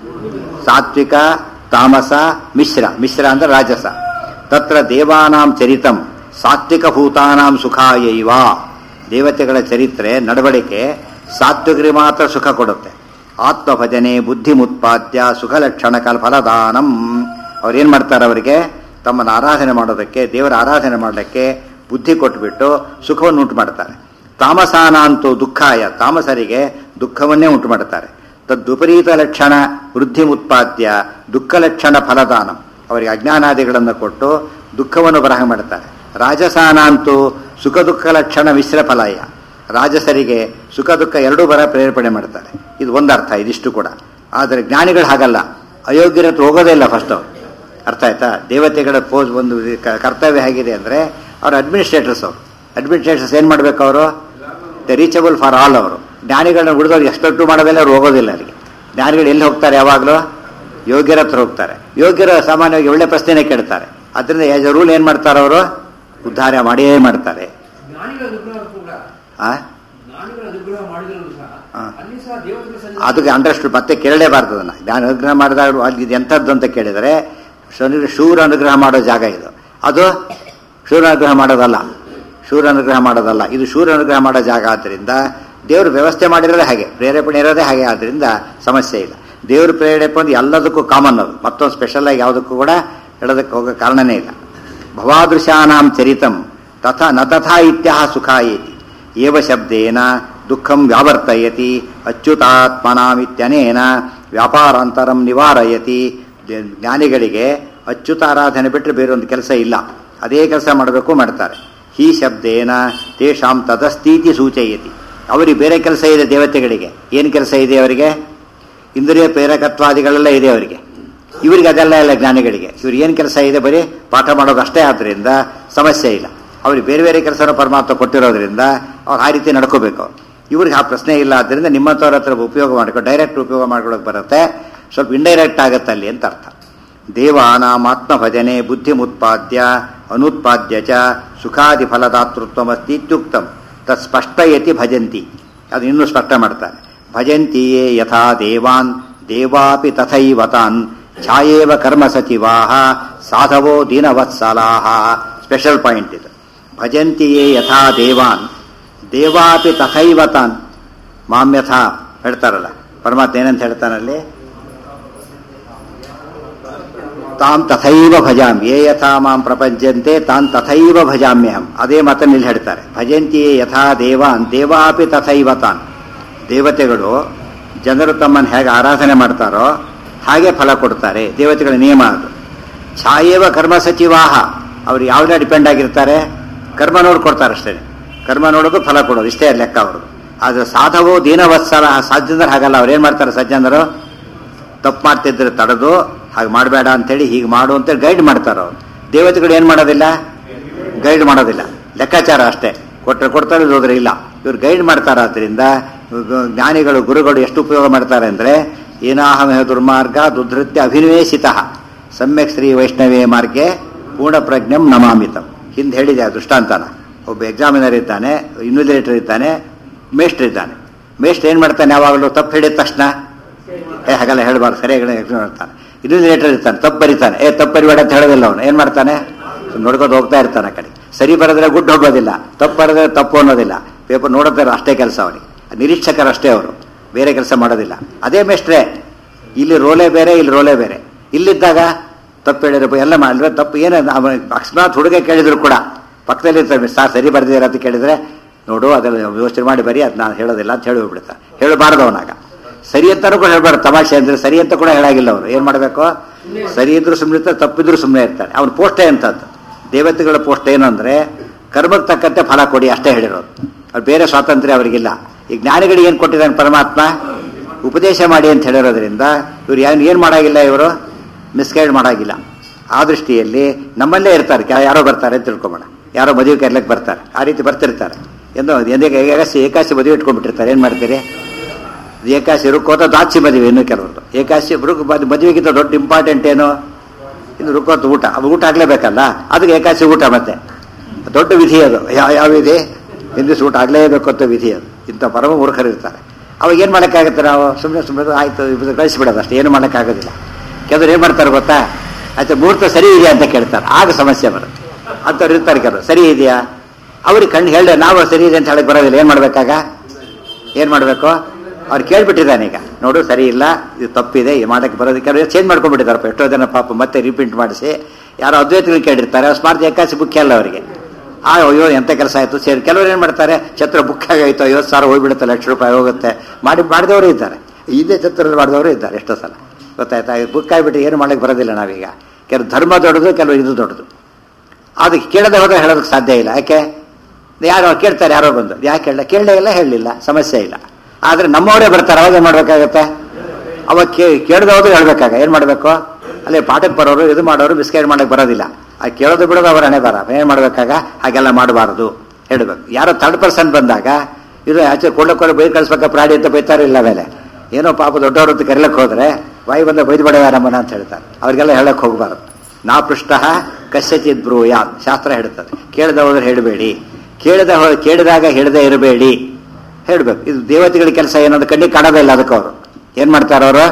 ಸಾತ್ವಿಕ ತಾಮಸ ಮಿಶ್ರ. ಮಿಶ್ರ ಅಂದ್ರೆ ರಾಜಸ. ತತ್ರ ದೇವಾನಾಂ ಚರಿತಂ ಸಾತ್ವಿಕ ಭೂತಾನಾಂ ಸುಖಾಯೈವ. ದೇವತೆಗಳ ಚರಿತ್ರೆ ನಡವಳಿಕೆ ಸಾತ್ವಿಕರಿಗೆ ಮಾತ್ರ ಸುಖ ಕೊಡುತ್ತೆ. ಆತ್ಮಭಜನೆ ಬುದ್ಧಿಮುತ್ಪಾದ್ಯ ಸುಖಲಕ್ಷಣ ಕಲ್ ಫಲದಾನಂ. ಅವ್ರೇನು ಮಾಡ್ತಾರೆ? ಅವರಿಗೆ ತಮ್ಮನ್ನು ಆರಾಧನೆ ಮಾಡೋದಕ್ಕೆ, ದೇವರ ಆರಾಧನೆ ಮಾಡೋದಕ್ಕೆ ಬುದ್ಧಿ ಕೊಟ್ಟುಬಿಟ್ಟು ಸುಖವನ್ನು ಉಂಟು ಮಾಡ್ತಾರೆ. ತಾಮಸಾನಂತೂ ದುಃಖಾಯ, ತಾಮಸರಿಗೆ ದುಃಖವನ್ನೇ ಉಂಟು ಮಾಡ್ತಾರೆ. ತದ್ವಿಪರೀತ ಲಕ್ಷಣ ವೃದ್ಧಿ ಉತ್ಪಾದ್ಯ ದುಃಖ ಲಕ್ಷಣ ಫಲದಾನಂ. ಅವರಿಗೆ ಅಜ್ಞಾನಾದಿಗಳನ್ನು ಕೊಟ್ಟು ದುಃಖವನ್ನು ಬರಹ ಮಾಡ್ತಾರೆ. ರಾಜಸಾನಂತೂ ಸುಖ ದುಃಖ ಲಕ್ಷಣ ಮಿಶ್ರ ಫಲಾಯ. ರಾಜಸರಿಗೆ ಸುಖ ದುಃಖ ಎರಡೂ ಬರ ಪ್ರೇರೇಪಣೆ ಮಾಡ್ತಾರೆ. ಇದು ಒಂದರ್ಥ ಇದಿಷ್ಟು ಕೂಡ. ಆದರೆ ಜ್ಞಾನಿಗಳು ಹಾಗಲ್ಲ, ಅಯೋಗ್ಯರ ಹತ್ರ ಹೋಗೋದೇ ಇಲ್ಲ ಫಸ್ಟ್ ಅವರು. ಅರ್ಥ ಆಯ್ತಾ? ದೇವತೆಗಳ ಪೋಸ್ ಒಂದು ಕರ್ತವ್ಯ ಹೇಗಿದೆ ಅಂದರೆ, ಅವರು ಅಡ್ಮಿನಿಸ್ಟ್ರೇಟರ್ಸ್. ಅವರು ಅಡ್ಮಿನಿಸ್ಟ್ರೇಟರ್ಸ್ ಏನು ಮಾಡಬೇಕು? ಅವರು ದ ರೀಚಬಲ್ ಫಾರ್ ಆಲ್. ಅವರು ಜ್ಞಾನಿಗಳನ್ನ ಉಳಿದವ್ರು ಎಷ್ಟೊಟ್ಟು ಮಾಡೋದಿಲ್ಲ, ಅವ್ರು ಹೋಗೋದಿಲ್ಲ ಅಲ್ಲಿಗೆ. ಜ್ಞಾನಿಗಳು ಎಲ್ಲಿ ಹೋಗ್ತಾರೆ? ಯಾವಾಗಲೂ ಯೋಗ್ಯರ ಹತ್ರ ಹೋಗ್ತಾರೆ. ಯೋಗ್ಯರು ಸಾಮಾನ್ಯವಾಗಿ ಒಳ್ಳೆ ಪ್ರಶ್ನೆನೇ ಕೇಳ್ತಾರೆ. ಅದರಿಂದ ಆಸ್ ಎ ರೂಲ್ ಏನು ಮಾಡ್ತಾರೆ? ಅವರು ಉದ್ಧಾರ ಮಾಡಿಯೇ ಮಾಡ್ತಾರೆ. ಅದಕ್ಕೆ ಅಂಡರ್ಸ್ಟು ಮತ್ತೆ ಕೇಳಲೇಬಾರ್ದು. ಅದನ್ನು ಜ್ಞಾನ ಅನುಗ್ರಹ ಮಾಡಿದಾಗ ಅಲ್ಲಿ ಇದು ಎಂಥದ್ದು ಅಂತ ಕೇಳಿದರೆ, ಶೂರ ಅನುಗ್ರಹ ಮಾಡೋ ಜಾಗ ಇದು. ಅದು ಶೂರ ಅನುಗ್ರಹ ಮಾಡೋದಲ್ಲ, ಶೂರ ಅನುಗ್ರಹ ಮಾಡೋದಲ್ಲ. ಇದು ಶೂರ ಅನುಗ್ರಹ ಮಾಡೋ ಜಾಗ. ಆದ್ದರಿಂದ ದೇವರು ವ್ಯವಸ್ಥೆ ಮಾಡಿರೋದೇ ಹಾಗೆ, ಪ್ರೇರೇಪಣೆ ಇರೋದೇ ಹಾಗೆ. ಆದ್ದರಿಂದ ಸಮಸ್ಯೆ ಇಲ್ಲ. ದೇವ್ರ ಪ್ರೇರೇಪಣೆ ಎಲ್ಲದಕ್ಕೂ ಕಾಮನ್. ಅದು ಮತ್ತೊಂದು ಸ್ಪೆಷಲ್ ಆಗಿ ಯಾವುದಕ್ಕೂ ಕೂಡ ಹೇಳೋದಕ್ಕೆ ಹೋಗೋ ಕಾರಣನೇ ಇಲ್ಲ. ಭವಾದೃಶಾನಾಂ ಚರಿತಂ ತಥಾ ನ ತಥಾ ಇತ್ಯಹ ಸುಖಾಯೇತಿ ಏವ ಶಬ್ದೇನ ದುಃಖಂ ವ್ಯಾವರ್ತಯತಿ ಅಚ್ಯುತಾತ್ಮನಾಮಿತ್ಯನೇನ ವ್ಯಾಪಾರಾಂತರಂ ನಿವಾರಯತಿ. ಜ್ಞಾನಿಗಳಿಗೆ ಅಚ್ಯುತ ಆರಾಧನೆ ಬಿಟ್ಟರೆ ಬೇರೊಂದು ಕೆಲಸ ಇಲ್ಲ, ಅದೇ ಕೆಲಸ ಮಾಡಬೇಕು, ಮಾಡ್ತಾರೆ. ಹಿ ಶಬ್ದೇನ ತೇಷಾಂ ತದಸ್ಥಿತಿ ಸೂಚಯತಿ. ಅವರಿಗೆ ಬೇರೆ ಕೆಲಸ ಇದೆ. ದೇವತೆಗಳಿಗೆ ಏನು ಕೆಲಸ ಇದೆ? ಅವರಿಗೆ ಇಂದ್ರಿಯ ಪ್ರೇರಕತ್ವಾದಿಗಳೆಲ್ಲ ಇದೆ ಅವರಿಗೆ. ಇವರಿಗೆ ಅದೆಲ್ಲ ಇಲ್ಲ ಜ್ಞಾನಿಗಳಿಗೆ. ಇವ್ರಿಗೆ ಏನು ಕೆಲಸ ಇದೆ? ಬರೀ ಪಾಠ ಮಾಡೋದು ಅಷ್ಟೇ. ಆದ್ದರಿಂದ ಸಮಸ್ಯೆ ಇಲ್ಲ. ಅವ್ರಿಗೆ ಬೇರೆ ಬೇರೆ ಕೆಲಸನ ಪರಮಾತ್ಮ ಕೊಟ್ಟಿರೋದ್ರಿಂದ ಅವ್ರು ಆ ರೀತಿ ನಡ್ಕೋಬೇಕು. ಇವ್ರಿಗೆ ಆ ಪ್ರಶ್ನೆ ಇಲ್ಲ. ಆದ್ದರಿಂದ ನಿಮ್ಮಂಥವ್ರ ಹತ್ರ ಉಪಯೋಗ ಮಾಡ್ಕೊ, ಡೈರೆಕ್ಟ್ ಉಪಯೋಗ ಮಾಡ್ಕೊಳ್ಳೋಕೆ ಬರುತ್ತೆ, ಸ್ವಲ್ಪ ಇಂಡೈರೆಕ್ಟ್ ಆಗುತ್ತೆ ಅಲ್ಲಿ ಅಂತ ಅರ್ಥ. ದೇವಾನಾಮಾತ್ಮ ಭಜನೆ ಬುದ್ಧಿಮುತ್ಪಾದ್ಯ ಅನುತ್ಪಾದ್ಯ ಚ ಸುಖಾದಿ ಫಲದಾತೃತ್ವಮಸ್ತಿ ಇತ್ಯುಕ್ತಂ ತತ್ ಸ್ಪಷ್ಟಯತಿ ಭಜಂತಿ. ಅದು ಇನ್ನೂ ಸ್ಪಷ್ಟ ಮಾಡ್ತಾರೆ. ಭಜಂತಿಯೇ ಯಥಾ ದೇವಾನ್ ದೇವಾಪಿ ತಥೈವ ತಾನ್ ಛಾಯೇವ ಕರ್ಮ ಸಚಿವಾಹ ಸಾಧವೋ ದೀನವತ್ಸಲಾಹ. ಸ್ಪೆಷಲ್ ಪಾಯಿಂಟ್ ಇದು. ಭಜಂತಿಯೇ ಯಥಾ ದೇವಾನ್ ದೇವಾಪಿ ತಥೈವ ತಾನ್ ಮಾಮ್ಯಥಾ ಹೇಳ್ತಾರಲ್ಲ ಪರಮಾತ್ಮ ಏನಂತ ಹೇಳ್ತಾನಲ್ಲಿ, ತಾಂ ತಥೈವ ಭಜಾಮಿ ಯೇ ಯಥಾ ಮಾಂ ಪ್ರಪಂಚಂತೆ ತಾನ್ ತಥೈವ ಭಜಾಮ್ಯಹಂ. ಅದೇ ಮಾತನ್ನು ಇಲ್ಲಿ ಹೇಳ್ತಾರೆ. ಭಜಂತಿಯೇ ಯಥಾ ದೇವಾನ್ ದೇವಾಪಿ ತಥೈವ ತಾನ್. ದೇವತೆಗಳು ಜನರು ತಮ್ಮನ್ನು ಹೇಗೆ ಆರಾಧನೆ ಮಾಡ್ತಾರೋ ಹಾಗೆ ಫಲ ಕೊಡ್ತಾರೆ. ದೇವತೆಗಳ ನಿಯಮ ಅದು. ಛಾಯೇವ ಕರ್ಮ ಸಚಿವಾಹ. ಅವ್ರು ಯಾವುದೇ ಡಿಪೆಂಡ್ ಆಗಿರ್ತಾರೆ, ಕರ್ಮ ನೋಡ್ಕೊಡ್ತಾರೆ ಅಷ್ಟೇ. ಕರ್ಮ ನೋಡೋದು ಫಲ ಕೊಡೋದು ಇಷ್ಟೇ ಲೆಕ್ಕ ಅವ್ರದ್ದು. ಆದರೆ ಸಾಧವೋ ದೀನವತ್ಸಲ. ಸಜ್ಜನರು ಹಾಗಲ್ಲ. ಅವ್ರು ಏನು ಮಾಡ್ತಾರೆ? ಸಜ್ಜನರು ತಪ್ಪು ಮಾಡ್ತಿದ್ರೆ ತಡೆದು ಹಾಗೆ ಮಾಡಬೇಡ ಅಂತೇಳಿ ಹೀಗೆ ಮಾಡು ಅಂತೇಳಿ ಗೈಡ್ ಮಾಡ್ತಾರೆ ಅವರು. ದೇವತೆಗಳು ಏನು ಮಾಡೋದಿಲ್ಲ, ಗೈಡ್ ಮಾಡೋದಿಲ್ಲ, ಲೆಕ್ಕಾಚಾರ ಅಷ್ಟೇ. ಕೊಟ್ಟರೆ ಕೊಡ್ತಾರೆ, ಹೋದ್ರೆ ಇಲ್ಲ. ಇವ್ರು ಗೈಡ್ ಮಾಡ್ತಾರೆ. ಆದ್ದರಿಂದ ಜ್ಞಾನಿಗಳು ಗುರುಗಳು ಎಷ್ಟು ಉಪಯೋಗ ಮಾಡ್ತಾರೆ ಅಂದರೆ, ಏನಾಹಮೇಹ ದುರ್ಮಾರ್ಗ ದುಧೃತ್ಯ ಅಭಿನಿವೇಶಿತ ಸಮ್ಯಕ್ ಶ್ರೀ ವೈಷ್ಣವೇ ಮಾರ್ಗೆ ಪೂರ್ಣ ಪ್ರಜ್ಞಂ ನಮಾಮಿತಂ. ಹಿಂದೆ ಹೇಳಿದೆ ಆ ದೃಷ್ಟಾಂತನ. ಒಬ್ಬ ಎಕ್ಸಾಮಿನರ್ ಇದ್ದಾನೆ, ಇನ್ವಿಜಿಲೇಟರ್ ಇದ್ದಾನೆ, ಮೇಸ್ಟ್ರ್ ಇದ್ದಾನೆ. ಮೇಸ್ಟ್ರ್ ಏನು ಮಾಡ್ತಾನೆ? ಯಾವಾಗಲೂ ತಪ್ಪು ಹೇಳಿದ ತಕ್ಷಣ ಏ ಹಾಗೆಲ್ಲ ಹೇಳಬಾರ್ದು, ಸರಿಯಾಗಿ ಎಕ್ಸಾಮ್ ಮಾಡ್ತಾನೆ. ಇನ್ವಿಜಿಲೇಟರ್ ಇರ್ತಾನೆ, ತಪ್ಪು ಬರೀತಾನೆ, ಏ ತಪ್ಪು ಬರಿಬೇಡ ಅಂತ ಹೇಳೋದಿಲ್ಲ. ಅವನು ಏನು ಮಾಡ್ತಾನೆ? ನೋಡ್ಕೊಂಡು ಹೋಗ್ತಾ ಇರ್ತಾನೆ ಆ ಕಡೆ. ಸರಿ ಬರೆದ್ರೆ ಗುಡ್ ಹೋಗೋದಿಲ್ಲ, ತಪ್ಪು ಬರೆದ್ರೆ ತಪ್ಪು ಅನ್ನೋದಿಲ್ಲ. ಪೇಪರ್ ನೋಡುತ್ತಾರೆ ಅಷ್ಟೇ ಕೆಲಸ ಅವನಿಗೆ. ನಿರೀಕ್ಷಕರಷ್ಟೇ ಅವರು, ಬೇರೆ ಕೆಲಸ ಮಾಡೋದಿಲ್ಲ. ಅದೇ ಮೇಸ್ಟ್ರೇ. ಇಲ್ಲಿ ರೋಲೇ ಬೇರೆ, ಇಲ್ಲಿ ರೋಲೇ ಬೇರೆ. ಇಲ್ಲಿದ್ದಾಗ ತಪ್ಪು ಹೇಳಿದ್ರು ಎಲ್ಲ ಮಾಡಿದ್ರೆ ತಪ್ಪು ಏನು ಅಕಸ್ಮಾತ್ ಹುಡುಗ ಕೇಳಿದ್ರು ಕೂಡ ಪಕ್ಕದಲ್ಲಿ ಇರ್ತಾರೆ. ಸಾರ್ ಸರಿ ಬರ್ದಿದ್ದೀರ ಅಂತ ಕೇಳಿದರೆ, ನೋಡು ಅದೆಲ್ಲ ಯೋಚನೆ ಮಾಡಿ ಬರೀ, ಅದು ನಾನು ಹೇಳೋದಿಲ್ಲ ಅಂತ ಹೇಳಿ ಹೋಗ್ಬಿಡ್ತಾರೆ. ಹೇಳಬಾರ್ದು ಅವನಾಗ. ಸರಿ ಅಂತಾನು ಕೂಡ ಹೇಳ್ಬಾರ್ದು. ತಮಾಷೆ ಅಂದರೆ ಸರಿ ಅಂತ ಕೂಡ ಹೇಳಾಗಿಲ್ಲ ಅವರು. ಏನು ಮಾಡಬೇಕು? ಸರಿ ಇದ್ರು ಸುಮ್ಮನೆ ಇರ್ತಾರೆ, ತಪ್ಪಿದ್ರು ಸುಮ್ಮನೆ ಇರ್ತಾರೆ. ಅವ್ನ ಪೋಸ್ಟೇ ಅಂತದ್ದು. ದೇವತೆಗಳ ಪೋಸ್ಟ್ ಏನು ಅಂದರೆ ಕರ್ಮಕ್ಕೆ ತಕ್ಕಂತೆ ಫಲ ಕೊಡಿ ಅಷ್ಟೇ ಹೇಳಿರೋದು. ಅವ್ರು ಬೇರೆ ಸ್ವಾತಂತ್ರ್ಯ ಅವರಿಗಿಲ್ಲ. ಈ ಜ್ಞಾನಿಗಳಿಗೆ ಏನು ಕೊಟ್ಟಿದ್ದಾನೆ ಪರಮಾತ್ಮ? ಉಪದೇಶ ಮಾಡಿ ಅಂತ ಹೇಳಿರೋದ್ರಿಂದ ಇವ್ರು ಏನು ಏನು ಮಾಡಾಗಿಲ್ಲ, ಇವರು ಮಿಸ್ಗೈಡ್ ಮಾಡಾಗಿಲ್ಲ. ಆ ದೃಷ್ಟಿಯಲ್ಲಿ ನಮ್ಮಲ್ಲೇ ಇರ್ತಾರೆ. ಯಾರೋ ಬರ್ತಾರೆ ಅಂತ ತಿಳ್ಕೊಂಬೋಣ, ಯಾರೋ ಮದುವೆ ಕರ್ಲಿಕ್ಕೆ ಬರ್ತಾರೆ, ಆ ರೀತಿ ಬರ್ತಿರ್ತಾರೆ. ಎಂದು ಏಕಾಸಿ ಏಕಾಸಿ ಮದುವೆ ಇಟ್ಕೊಂಡ್ಬಿಟ್ಟಿರ್ತಾರೆ. ಏನು ಮಾಡ್ತೀರಿ? ಏಕಾಸಿ ರುಕ್ಕೋತ ದಾಚಿ ಮದುವೆ. ಇನ್ನು ಕೆಲವ್ರದ್ದು ಏಕಾಸಿ ರುಕ್ ಮದುವೆಗಿಂತ ದೊಡ್ಡ ಇಂಪಾರ್ಟೆಂಟ್ ಏನು? ಇನ್ನು ರುಕ್ಕೋತ ಊಟ. ಅದು ಊಟ ಆಗಲೇಬೇಕಲ್ಲ, ಅದಕ್ಕೆ ಏಕಾಸಿ ಊಟ. ಮತ್ತೆ ದೊಡ್ಡ ವಿಧಿ ಅದು. ಯಾವ ವಿಧಿ? ಹಿಂದಿಸ್ ಊಟ ಆಗಲೇಬೇಕು ಅಂತ ವಿಧಿ ಅದು. ಇಂಥ ಪರಮ ಮೂರ್ಖರು ಇರ್ತಾರೆ. ಅವಾಗ ಏನು ಮಾಡೋಕ್ಕಾಗುತ್ತೆ? ನಾವು ಸುಮ್ಮನೆ ಸುಮ್ಮನೆ ಆಯಿತು ಕಳಿಸಿಬಿಡೋದು ಅಷ್ಟೇ, ಏನು ಮಾಡೋಕ್ಕಾಗೋದಿಲ್ಲ. ಕೆಲವರು ಏನು ಮಾಡ್ತಾರೆ ಗೊತ್ತಾ? ಆಯ್ತು ಮುಹೂರ್ತ ಸರಿ ಇದೆಯಾ ಅಂತ ಕೇಳ್ತಾರೆ, ಆಗ ಸಮಸ್ಯೆ ಬರುತ್ತೆ. ಅಂಥವ್ರು ಇರ್ತಾರೆ ಕೆಲವರು. ಸರಿ ಇದೆಯಾ? ಅವ್ರಿಗೆ ಕಣ್ಣು ಹೇಳಿದೆ, ನಾವು ಸರಿ ಇದೆ ಅಂತ ಹೇಳಕ್ಕೆ ಬರೋದಿಲ್ಲ. ಏನು ಮಾಡಬೇಕಾಗ? ಏನು ಮಾಡಬೇಕು? ಅವ್ರು ಕೇಳ್ಬಿಟ್ಟಿದ್ದಾನೆ ಈಗ, ನೋಡು ಸರಿ ಇಲ್ಲ, ಇದು ತಪ್ಪಿದೆ, ಮಾಡೋಕ್ಕೆ ಬರೋದು. ಕೆಲವರು ಚೇಂಜ್ ಮಾಡ್ಕೊಂಡ್ಬಿಟ್ಟಿದ್ದಾರಪ್ಪ ಎಷ್ಟೋ ಜನ ಪಾಪ. ಮತ್ತೆ ರಿಪೀಟ್ ಮಾಡಿಸಿ ಯಾರೋ ಅದ್ವೈತಗಳು ಕೇಳಿರ್ತಾರೆ. ಸ್ಮಾರ್ಟ್ ಏಕಾಸಿ ಮುಖ್ಯ ಅಲ್ಲ ಅವರಿಗೆ. ಆ ಅಯ್ಯೋ ಎಂಥ ಕೆಲಸ ಆಯಿತು ಸೇರಿ. ಕೆಲವರು ಏನು ಮಾಡ್ತಾರೆ? ಛತ್ರ ಬುಕ್ ಆಗಾಯಿತು, ಐವತ್ತು ಸಾವಿರ ಹೋಗ್ಬಿಡುತ್ತೆ, ಲಕ್ಷ ರೂಪಾಯಿ ಹೋಗುತ್ತೆ ಮಾಡಿ ಮಾಡಿದವರು ಇದ್ದಾರೆ. ಇದೇ ಛತ್ರದಲ್ಲಿ ಮಾಡಿದವರು ಇದ್ದಾರೆ ಎಷ್ಟೋ ಸಲ. ಗೊತ್ತಾಯ್ತಾ? ಬುಕ್ ಆಗಿಬಿಟ್ಟು ಏನು ಮಾಡೋಕ್ಕೆ ಬರೋದಿಲ್ಲ ನಾವೀಗ. ಕೆಲವು ಧರ್ಮ ದೊಡ್ಡದು, ಕೆಲವು ಇದು ದೊಡ್ಡದು. ಅದಕ್ಕೆ ಕೇಳದೆ ಹೋದ್ರೆ ಹೇಳೋದಕ್ಕೆ ಸಾಧ್ಯ ಇಲ್ಲ. ಯಾಕೆ? ಯಾರೋ ಕೇಳ್ತಾರೆ, ಯಾರೋ ಬಂದು ಯಾಕೆ ಹೇಳ ಕೇಳಲೇ ಇಲ್ಲ, ಹೇಳಲಿಲ್ಲ, ಸಮಸ್ಯೆ ಇಲ್ಲ. ಆದರೆ ನಮ್ಮವರೇ ಬರ್ತಾರೆ, ಅವಾಗ ಏನು ಮಾಡಬೇಕಾಗತ್ತೆ? ಅವಾಗ ಕೇ ಕೇಳದೆ ಹೋದ್ರೆ ಹೇಳಬೇಕಾಗ ಏನು ಮಾಡಬೇಕು? ಅಲ್ಲಿ ಪಾಠಕ್ಕೆ ಬರೋರು, ಇದು ಮಾಡೋರು ಮಿಸ್ಗೈಡ್ ಮಾಡೋಕ್ಕೆ ಬರೋದಿಲ್ಲ. ಆ ಕೇಳೋದು ಬಿಡೋದು ಅವರ ಹಣೆ ಬರ. ಏನು ಮಾಡಬೇಕಾಗ? ಹಾಗೆಲ್ಲ ಮಾಡಬಾರ್ದು ಹೇಳಬೇಕು. ಯಾರೋ ಥರ್ಡ್ ಪರ್ಸನ್ ಬಂದಾಗ ಇದು ಆಚೆ ಕೊಳ್ಳಕ್ಕೋರೆ ಬೈದು ಕಳಿಸ್ಬೇಕಾ ಪ್ರಾಣಿ ಅಂತ ಬೈತಾರೆ. ಇಲ್ಲ ಮೇಲೆ ಏನೋ ಪಾಪ ದೊಡ್ಡವರು ಅಂತ ಕರೀಲಕ್ಕೆ ಹೋದರೆ ಬಾಯಿ ಬಂದ ಬೈದು ಬಡವ ನಮ್ಮನ ಅಂತ ಹೇಳ್ತಾರೆ. ಅವ್ರಿಗೆಲ್ಲ ಹೇಳಕ್ಕೆ ಹೋಗಬಾರ್ದು. ನಾ ಪೃಷ್ಟ ಕಶ್ಯಚಿತ್ ಬ್ರೂಯ ಶಾಸ್ತ್ರ ಹೇಳ್ತದೆ. ಕೇಳದೆ ಹೋದ್ರೆ ಹೇಳಬೇಡಿ, ಕೇಳದ ಕೇಳಿದಾಗ ಹೇಳದೆ ಇರಬೇಡಿ ಹೇಳಬೇಕು. ಇದು ದೇವತೆಗಳ ಕೆಲಸ. ಏನಂದ್ರೆ ಕಣ್ಣಿಗೆ ಕಾಣೋದೇ ಇಲ್ಲ. ಅದಕ್ಕೆ ಅವರು ಏನು ಮಾಡ್ತಾರೆ? ಅವರು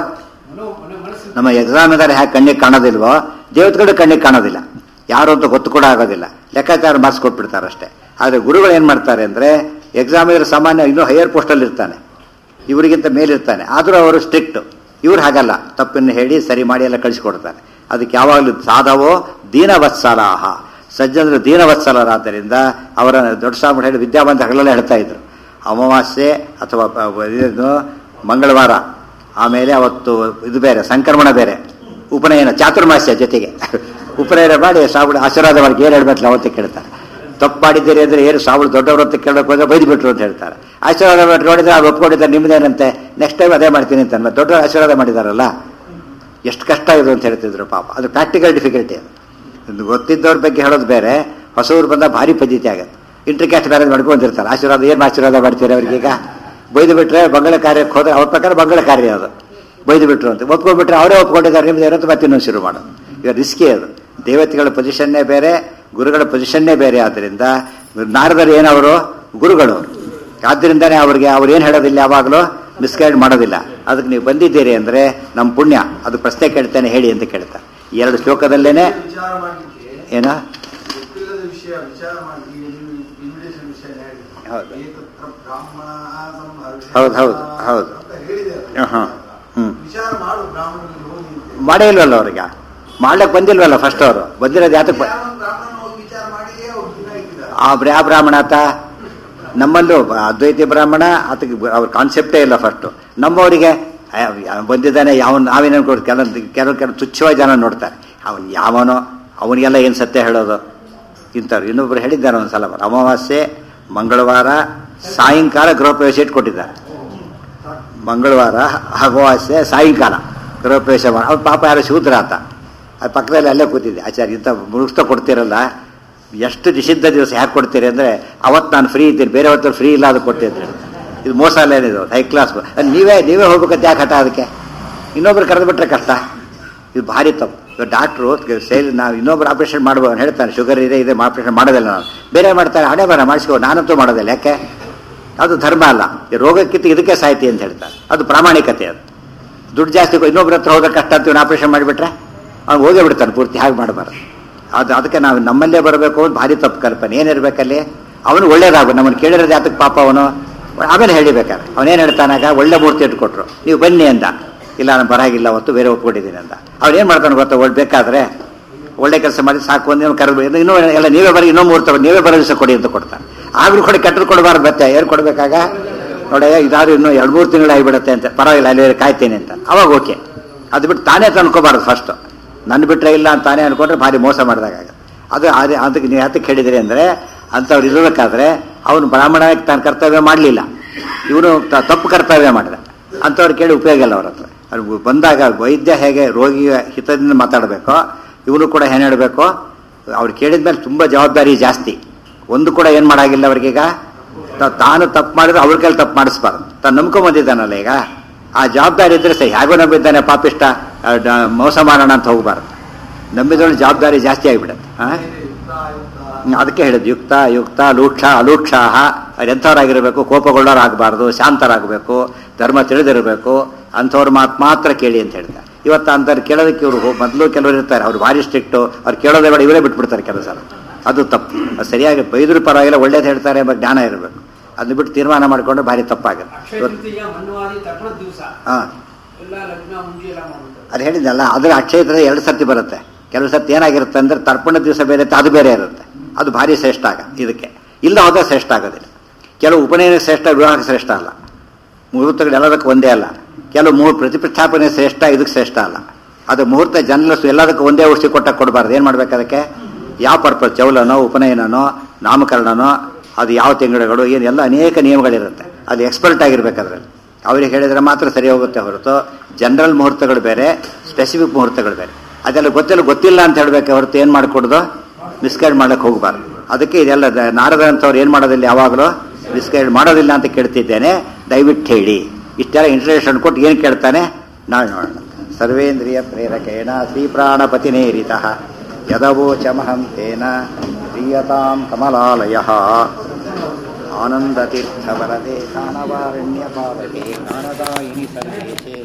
ನಮ್ಮ ಎಕ್ಸಾಮಿನರ್ ಹ್ಯಾಕೆ ಕಣ್ಣಿಗೆ ಕಾಣೋದಿಲ್ವೋ ದೇವತೆಗಳು ಕಣ್ಣಿಗೆ ಕಾಣೋದಿಲ್ಲ. ಯಾರು ಅಂತ ಗೊತ್ತು ಕೂಡ ಆಗೋದಿಲ್ಲ. ಲೆಕ್ಕಾಚಾರ ಮಾರ್ಕ್ಸ್ ಕೊಟ್ಬಿಡ್ತಾರೆ ಅಷ್ಟೇ. ಆದರೆ ಗುರುಗಳು ಏನು ಮಾಡ್ತಾರೆ ಅಂದರೆ ಎಕ್ಸಾಮಿನರ್ ಸಾಮಾನ್ಯ ಇನ್ನೂ ಹೈಯರ್ ಪೋಸ್ಟಲ್ಲಿ ಇರ್ತಾನೆ, ಇವರಿಗಿಂತ ಮೇಲಿರ್ತಾನೆ, ಆದರೂ ಅವರು ಸ್ಟ್ರಿಕ್ಟ್. ಇವ್ರು ಹಾಗಲ್ಲ, ತಪ್ಪನ್ನು ಹೇಳಿ ಸರಿ ಮಾಡಿ ಎಲ್ಲ ಕಳಿಸ್ಕೊಡ್ತಾರೆ. ಅದಕ್ಕೆ ಯಾವಾಗಲೂ ಸಾಧವೋ ದೀನವತ್ಸಲಾಹ ಸಜ್ಜನರು ದೀನವತ್ಸಲರಾದ್ದರಿಂದ ಅವರ ದೊಡ್ಡ ಸ್ವಾಮಿ ಹೇಳಿ ವಿದ್ಯಾವಂತ ಹಗಲೆಲ್ಲ ಹೇಳ್ತಾ ಇದ್ರು. ಅಮಾವಾಸ್ಯೆ ಅಥವಾ ಇದು ಮಂಗಳವಾರ, ಆಮೇಲೆ ಅವತ್ತು ಇದು ಬೇರೆ ಸಂಕ್ರಮಣ ಬೇರೆ, ಉಪನಯನ ಚಾತುರ್ಮಾಸ್ಯ ಜೊತೆಗೆ ಉಪನಯನ ಮಾಡಿ ಸಾವುಗಳು ಆಶೀರ್ವಾದ ಮಾಡಿ ಏನು ಹೇಳ್ಬೇಕಲ್ಲ ಅವತ್ತೇ ಕೇಳ್ತಾರೆ. ತಪ್ಪು ಮಾಡಿದ್ದೀರಿ ಅಂದರೆ ಏನು ಸಾವುಗಳು ದೊಡ್ಡವರು ಅಂತ ಕೇಳೋಕೆ ಹೋದ್ರೆ ಬೈದು ಬಿಟ್ರು ಅಂತ ಹೇಳ್ತಾರೆ. ಆಶೀರ್ವಾದ ಮಾಡಿ ನೋಡಿದ್ರೆ ಅವ್ರು ಒಪ್ಕೊಂಡಿದ್ದಾರೆ ನಿಮ್ಮದೇನಂತೆ, ನೆಕ್ಸ್ಟ್ ಟೈಮ್ ಅದೇ ಮಾಡ್ತೀನಿ ಅಂತ ಅನ್ಬೋದು. ದೊಡ್ಡವರು ಆಶೀರ್ವಾದ ಮಾಡಿದಾರಲ್ಲ, ಎಷ್ಟು ಕಷ್ಟ ಇದು ಅಂತ ಹೇಳ್ತಿದ್ರು ಪಾಪ. ಅದು ಪ್ರಾಕ್ಟಿಕಲ್ ಡಿಫಿಕಲ್ಟಿ. ಅದು ಗೊತ್ತಿದ್ದವ್ರ ಬಗ್ಗೆ ಹೇಳೋದು ಬೇರೆ, ಹೊಸವ್ರು ಬಂದ ಭಾರಿ ಪದ್ಧತಿ ಆಗುತ್ತೆ. ಇಂಟ್ರಿಕ್ಯಾಸ್ಟ್ ಮ್ಯಾರೇಜ್ ಮಾಡ್ಕೊಂಡಿರ್ತಾರೆ. ಆಶೀರ್ವಾದ ಏನು ಆಶೀರ್ವಾದ ಮಾಡ್ತೀರಿ ಅವ್ರಿಗೀಗ? ಬೈದು ಬಿಟ್ರೆ ಬಂಗಳ ಕಾರ್ಯಕ್ಕೆ ಹೋದ್ರೆ ಅವ್ರ ಪ್ರಕಾರ ಬಂಗಳ ಕಾರ್ಯ ಅದು. ಬೈದು ಬಿಟ್ರು ಅಂತ ಒಪ್ಕೊಂಡ್ಬಿಟ್ರೆ ಅವರೇ ಒಪ್ಕೊಂಡಿದ್ದಾರೆ ನಿಮ್ದು ಇರೋದು ಮತ್ತೆ ಇನ್ನೊಂದು ಶುರು ಮಾಡೋದು. ಈಗ ರಿಸ್ಕಿ ಅದು. ದೇವತೆಗಳ ಪೊಸಿಷನ್ನೇ ಬೇರೆ, ಗುರುಗಳ ಪೊಸಿಷನ್ನೇ ಬೇರೆ. ಆದ್ದರಿಂದ ನಾರದರು ಏನವರು ಗುರುಗಳು, ಆದ್ದರಿಂದನೇ ಅವ್ರಿಗೆ ಅವ್ರು ಏನು ಹೇಳೋದಿಲ್ಲ, ಯಾವಾಗಲೂ ಮಿಸ್ಗೈಡ್ ಮಾಡೋದಿಲ್ಲ. ಅದಕ್ಕೆ ನೀವು ಬಂದಿದ್ದೀರಿ ಅಂದರೆ ನಮ್ಮ ಪುಣ್ಯ, ಅದು ಪ್ರಶ್ನೆ ಕೇಳ್ತೇನೆ ಹೇಳಿ ಅಂತ ಕೇಳ್ತಾರೆ. ಎರಡು ಶ್ಲೋಕದಲ್ಲೇನೆ ಏನ ಹೌದು ಹೌದು ಹೌದು ಹಾಂ ಹ್ಞೂ ಮಾಡೇ ಇಲ್ವಲ್ಲ ಅವ್ರಿಗೆ, ಮಾಡ್ಲಿಕ್ಕೆ ಬಂದಿಲ್ವಲ್ಲ ಫಸ್ಟ್. ಅವರು ಬಂದಿರೋದು ಯಾತಕ್ಕೆ? ಆ ಬ್ರಾ ಬ್ರಾಹ್ಮಣ ಆತ ನಮ್ಮಲ್ಲೂ ಅದ್ವೈತಿ ಬ್ರಾಹ್ಮಣ ಆತಗೆ ಅವ್ರ ಕಾನ್ಸೆಪ್ಟೇ ಇಲ್ಲ ಫಸ್ಟು. ನಮ್ಮವರಿಗೆ ಬಂದಿದ್ದಾನೆ ಯಾವ ನಾವೇನು ಅನ್ಕೊಡ್ತೀವಿ, ಕೆಲವೊಂದು ಕೆಲವು ಕೆಲವು ತುಚ್ಛವಾಗಿ ಜನ ನೋಡ್ತಾರೆ. ಅವನು ಯಾವನೋ ಅವನಿಗೆಲ್ಲ ಏನು ಸತ್ಯ ಹೇಳೋದು ಇಂಥವ್ರು. ಇನ್ನೊಬ್ರು ಹೇಳಿದ್ದಾರೆ ಒಂದು ಸಲ, ಅಮಾವಾಸ್ಯೆ ಮಂಗಳವಾರ ಸಾಯಂಕಾಲ ಗೃಹ ಪ್ರವೇಶ ಇಟ್ಕೊಟ್ಟಿದ್ದಾರೆ. ಮಂಗಳವಾರ ಅಮಾವಾಸ್ಯೆ ಸಾಯಂಕಾಲ ಗೃಹ ಪ್ರವೇಶ ಮಾಡಿ ಅವ್ರು ಪಾಪ ಯಾರು ಶೂದ್ರ ಆತ ಅದು ಪಕ್ಕದಲ್ಲಿ ಅಲ್ಲೇ ಕೂತಿದ್ದೆ. ಆಚಾರ್ಯ ಇಂಥ ಮುಗಿಸ್ತಾ ಕೊಡ್ತೀರಲ್ಲ, ಎಷ್ಟು ನಿಷಿದ್ಧ ದಿವಸ ಯಾಕೆ ಕೊಡ್ತೀರಿ ಅಂದರೆ ಅವತ್ತು ನಾನು ಫ್ರೀ ಇದ್ದೀನಿ, ಬೇರೆ ಹೊತ್ತು ಫ್ರೀ ಇಲ್ಲ ಅದು ಕೊಟ್ಟಿದ್ದೆ. ಇದು ಮೋಸ ಅಲ್ಲ ಏನಿದು, ಹೈ ಕ್ಲಾಸ್. ನೀವೇ ನೀವೇ ಹೋಗ್ಬೇಕಂತ ಯಾಕೆ ಹಠ ಅದಕ್ಕೆ? ಇನ್ನೊಬ್ರು ಕರೆದು ಬಿಟ್ರೆ ಕಷ್ಟ. ಇದು ಭಾರಿ ತಪ್ಪು. ಇವಾಗ ಡಾಕ್ಟ್ರು ಸೇಲ್ ನಾವು ಇನ್ನೊಬ್ರು ಆಪ್ರೇಷನ್ ಮಾಡ್ಬೋದು ಹೇಳ್ತಾನೆ, ಶುಗರ್ ಇದೆ ಇದೆ ಆಪ್ರೇಷನ್ ಮಾಡೋದಿಲ್ಲ ನಾನು, ಬೇರೆ ಮಾಡ್ತಾರೆ, ಹಣೆ ಬರ ಮಾಡಿಸ್ಕೋ, ನಾನಂತೂ ಮಾಡೋದಿಲ್ಲ. ಯಾಕೆ? ಅದು ಧರ್ಮ ಅಲ್ಲ. ರೋಗಕ್ಕಿಂತ ಇದಕ್ಕೆ ಸಾಯ್ತಿ ಅಂತ ಹೇಳ್ತಾರೆ. ಅದು ಪ್ರಾಮಾಣಿಕತೆ. ಅದು ದುಡ್ಡು ಜಾಸ್ತಿ ಇನ್ನೊಬ್ರ ಹತ್ರ ಹೋಗೋಕೆ ಕಷ್ಟ ಅಂತೀವಿ, ಆಪ್ರೇಷನ್ ಮಾಡಿಬಿಟ್ರೆ ಅವ್ನು ಹೋಗೇ ಬಿಡ್ತಾನೆ ಪೂರ್ತಿ. ಹಾಗೆ ಮಾಡಬಾರ್ದು. ಅದು ಅದಕ್ಕೆ ನಾವು ನಮ್ಮಲ್ಲೇ ಬರಬೇಕು ಅಂತ ಭಾರಿ ತಪ್ಪು ಕಲ್ಪನೆ. ಏನಿರ್ಬೇಕಲ್ಲಿ ಅವನು ಒಳ್ಳೇದಾಗು, ನಮ್ಮನ್ನು ಕೇಳಿರೋದು ಯಾತಕ್ಕೆ ಪಾಪ ಅವನು ಆಮೇಲೆ ಹೇಳಿಬೇಕಾದ್ರೆ ಅವನೇನು ಹೇಳ್ತಾನಾಗ, ಒಳ್ಳೆ ಮೂರ್ತಿ ಇಟ್ಕೊಟ್ರು ನೀವು ಬನ್ನಿ ಅಂದ, ಇಲ್ಲ ನಾನು ಬರಾಗಿಲ್ಲ ಅವತ್ತು ಬೇರೆ ಒಪ್ಕೊಂಡಿದ್ದೀನಿ ಅಂತ. ಅವ್ನು ಏನು ಮಾಡ್ತಾನೆ ಗೊತ್ತಾ, ಒಳ್ಳೆ ಬೇಕಾದ್ರೆ ಒಳ್ಳೆ ಕೆಲಸ ಮಾಡಿ ಸಾಕು ಒಂದು ಕರೆದು ಇನ್ನೂ ಎಲ್ಲ ನೀವೇ ಬರೀ ಇನ್ನೂ ಮೂರ್ತ ನೀವೇ ಬರೋ ದಿವಸ ಕೊಡಿ ಅಂತ ಕೊಡ್ತಾನೆ. ಆಗ್ಲೂ ಕೊಡಿ, ಕೆಟ್ಟರು ಕೊಡಬಾರ್ದು. ಮತ್ತೆ ಏನು ಕೊಡಬೇಕಾಗ ನೋಡ ಇದಾದ್ರೂ ಇನ್ನೂ ಎರಡು ಮೂರು ತಿಂಗಳು ಆಗಿಬಿಡುತ್ತೆ ಅಂತ, ಪರವಾಗಿಲ್ಲ ಅಲ್ಲಿ ಕಾಯ್ತೇನೆ ಅಂತ. ಅವಾಗ ಓಕೆ. ಅದು ಬಿಟ್ಟು ತಾನೇ ತಂದ್ಕೋಬಾರ್ದು. ಫಸ್ಟು ನನ್ನ ಬಿಟ್ಟರೆ ಇಲ್ಲ ಅಂತ ತಾನೇ ಅನ್ಕೊಂಡ್ರೆ ಭಾರಿ ಮೋಸ ಮಾಡಿದಾಗ. ಅದು ಅದೇ ಅದಕ್ಕೆ ನೀವು ಯಾತಕ್ಕೆ ಹೇಳಿದಿರಿ ಅಂದರೆ, ಅಂಥವ್ರು ಇರಬೇಕಾದ್ರೆ ಅವನು ಬ್ರಾಹ್ಮಣಕ್ಕೆ ತಾನು ಕರ್ತವ್ಯ ಮಾಡಲಿಲ್ಲ, ಇವನು ತಪ್ಪು ಕರ್ತವ್ಯ ಮಾಡಿದ. ಅಂಥವ್ರು ಕೇಳಿ ಉಪಯೋಗ ಇಲ್ಲ ಅವ್ರ ಹತ್ರ. ಅವ್ರು ಬಂದಾಗ ವೈದ್ಯ ಹೇಗೆ ರೋಗಿಯ ಹಿತದಿಂದ ಮಾತಾಡಬೇಕೋ, ಇವನು ಕೂಡ ಏನು ಹೇಳಬೇಕು, ಅವ್ರು ಕೇಳಿದ ಮೇಲೆ ತುಂಬ ಜವಾಬ್ದಾರಿ ಜಾಸ್ತಿ. ಒಂದು ಕೂಡ ಏನು ಮಾಡಾಗಿಲ್ಲ ಅವ್ರಿಗೀಗ. ತಾನು ತಪ್ಪು ಮಾಡಿದ್ರೆ ಅವ್ರ ಕೈಲಿ ತಪ್ಪು ಮಾಡಿಸ್ಬಾರ್ದು. ತಾನು ನಂಬ್ಕೊಂಬಂದಿದ್ದಾನಲ್ಲ ಈಗ, ಆ ಜವಾಬ್ದಾರಿ ಇದ್ರೆ ಸರಿ. ಹೇಗೋ ನಂಬಿದ್ದಾನೆ ಪಾಪಿಷ್ಟ, ಮೋಸ ಮಾಡೋಣ ಅಂತ ಹೋಗಬಾರ್ದು. ನಂಬಿದವಳು ಜವಾಬ್ದಾರಿ ಜಾಸ್ತಿ ಆಗಿಬಿಡುತ್ತೆ. ಹಾಂ, ಅದಕ್ಕೆ ಹೇಳಿದ್ದು ಯುಕ್ತ ಯುಕ್ತ ಲೂಕ್ಷ ಅಲೂಕ್ಷಾಹ. ಅವ್ರು ಎಂಥವ್ರಾಗಿರಬೇಕು, ಕೋಪಗೊಳ್ಳೋರಾಗಬಾರ್ದು, ಶಾಂತರಾಗಬೇಕು, ಧರ್ಮ ತಿಳಿದಿರಬೇಕು. ಅಂಥವ್ರ ಮಾತು ಮಾತ್ರ ಕೇಳಿ ಅಂತ ಹೇಳ್ತಾರೆ. ಇವತ್ತು ಅಂಥವ್ರು ಕೇಳೋದಕ್ಕೆ ಇವರು ಮೊದಲು ಕೆಲವರು ಇರ್ತಾರೆ, ಅವ್ರು ಭಾರಿ ಸ್ಟ್ರಿಕ್ಟು, ಅವ್ರು ಕೇಳೋದೇ ಬೇಡ ಇವರೇ ಬಿಟ್ಬಿಡ್ತಾರೆ ಕೆಲಸ. ಅದು ತಪ್ಪು. ಅದು ಸರಿಯಾಗಿ ಬೈದ್ರು ಪರವಾಗಿಲ್ಲ, ಒಳ್ಳೇದು ಹೇಳ್ತಾರೆ ಎಂಬ ಜ್ಞಾನ ಇರಬೇಕು. ಅದನ್ನ ಬಿಟ್ಟು ತೀರ್ಮಾನ ಮಾಡಿಕೊಂಡು ಭಾರಿ ತಪ್ಪಾಗುತ್ತೆ. ಹಾಂ, ಅದು ಹೇಳಿದ್ದಲ್ಲ, ಅದ್ರ ಅಕ್ಷಯ ತೃತೀಯ ಎರಡು ಸರ್ತಿ ಬರುತ್ತೆ. ಕೆಲವು ಸರ್ತಿ ಏನಾಗಿರುತ್ತೆ ಅಂದರೆ ತರ್ಪಣ ದಿವಸ ಬೇರೆ ಇರುತ್ತೆ, ಅದು ಬೇರೆ ಇರುತ್ತೆ. ಅದು ಭಾರಿ ಶ್ರೇಷ್ಠ ಆಗ ಇದಕ್ಕೆ. ಇಲ್ಲ ಹೋದ್ರೆ ಶ್ರೇಷ್ಠ ಆಗೋದಿಲ್ಲ. ಕೆಲವು ಉಪನಯನಕ್ಕೆ ಶ್ರೇಷ್ಠ, ವಿವಾಹಕ್ಕೆ ಶ್ರೇಷ್ಠ ಅಲ್ಲ. ಮುಹೂರ್ತಗಳು ಎಲ್ಲದಕ್ಕೂ ಒಂದೇ ಅಲ್ಲ. ಕೆಲವು ಮುಹೂರ್ತ ಪ್ರತಿಷ್ಠಾಪನೆ ಶ್ರೇಷ್ಠ, ಇದಕ್ಕೆ ಶ್ರೇಷ್ಠ ಅಲ್ಲ. ಅದು ಮುಹೂರ್ತ ಜನಲಸು ಎಲ್ಲದಕ್ಕೂ ಒಂದೇ ಔಷಧಿ ಕೊಟ್ಟಾಗ ಕೊಡಬಾರ್ದು. ಏನು ಮಾಡ್ಬೇಕು ಅದಕ್ಕೆ? ಯಾವ ಪರ್ಪಸ್, ಚೌಲನೋ ಉಪನಯನನೋ ನಾಮಕರಣನೋ, ಅದು ಯಾವ ತಿಂಗಳುಗಳು, ಏನು ಎಲ್ಲ ಅನೇಕ ನಿಯಮಗಳಿರುತ್ತೆ. ಅದು ಎಕ್ಸ್ಪರ್ಟ್ ಆಗಿರ್ಬೇಕಾದ್ರಲ್ಲಿ ಅವ್ರಿಗೆ ಹೇಳಿದರೆ ಮಾತ್ರ ಸರಿ ಹೋಗುತ್ತೆ ಹೊರತು, ಜನರಲ್ ಮುಹೂರ್ತಗಳು ಬೇರೆ, ಸ್ಪೆಸಿಫಿಕ್ ಮುಹೂರ್ತಗಳು ಬೇರೆ. ಅದೆಲ್ಲ ಗೊತ್ತಿಲ್ಲ ಗೊತ್ತಿಲ್ಲ ಅಂತ ಹೇಳಬೇಕು ಹೊರತು ಏನು ಮಾಡಿಕೊಡ್ದು ಮಿಸ್ಗೈಡ್ ಮಾಡೋಕ್ಕೆ ಹೋಗಬಾರ್ದು. ಅದಕ್ಕೆ ಇದೆಲ್ಲ ನಾರದ ಅಂಥವ್ರು ಏನು ಮಾಡೋದಿಲ್ಲ, ಯಾವಾಗಲೂ ಮಿಸ್ಗೈಡ್ ಮಾಡೋದಿಲ್ಲ ಅಂತ ಕೇಳ್ತಿದ್ದೇನೆ, ದಯವಿಟ್ಟು ಹೇಳಿ. ಇಷ್ಟೆಲ್ಲ ಇಂಟ್ರಡಕ್ಷನ್ ಕೊಟ್ಟು ಏನು ಕೇಳ್ತಾನೆ ನಾಳೆ ನೋಡೋಣ. ಸರ್ವೇಂದ್ರಿಯ ಪ್ರೇರಕೇಣ ಶ್ರೀ ಪ್ರಾಣಪತಿನೇರಿತಃ ಯದವೋಚಮಹಂ ತೇನ ಪ್ರಿಯತಾಂ ಕಮಲಾಲಯಃ. ಆನಂದತೀರ್ಥವರದೆ ಜ್ಞಾನವಾರಣ್ಯಪಾವಕೆ ಜ್ಞಾನದಾಯಿನಿ ಸರ್ವೇಶೇ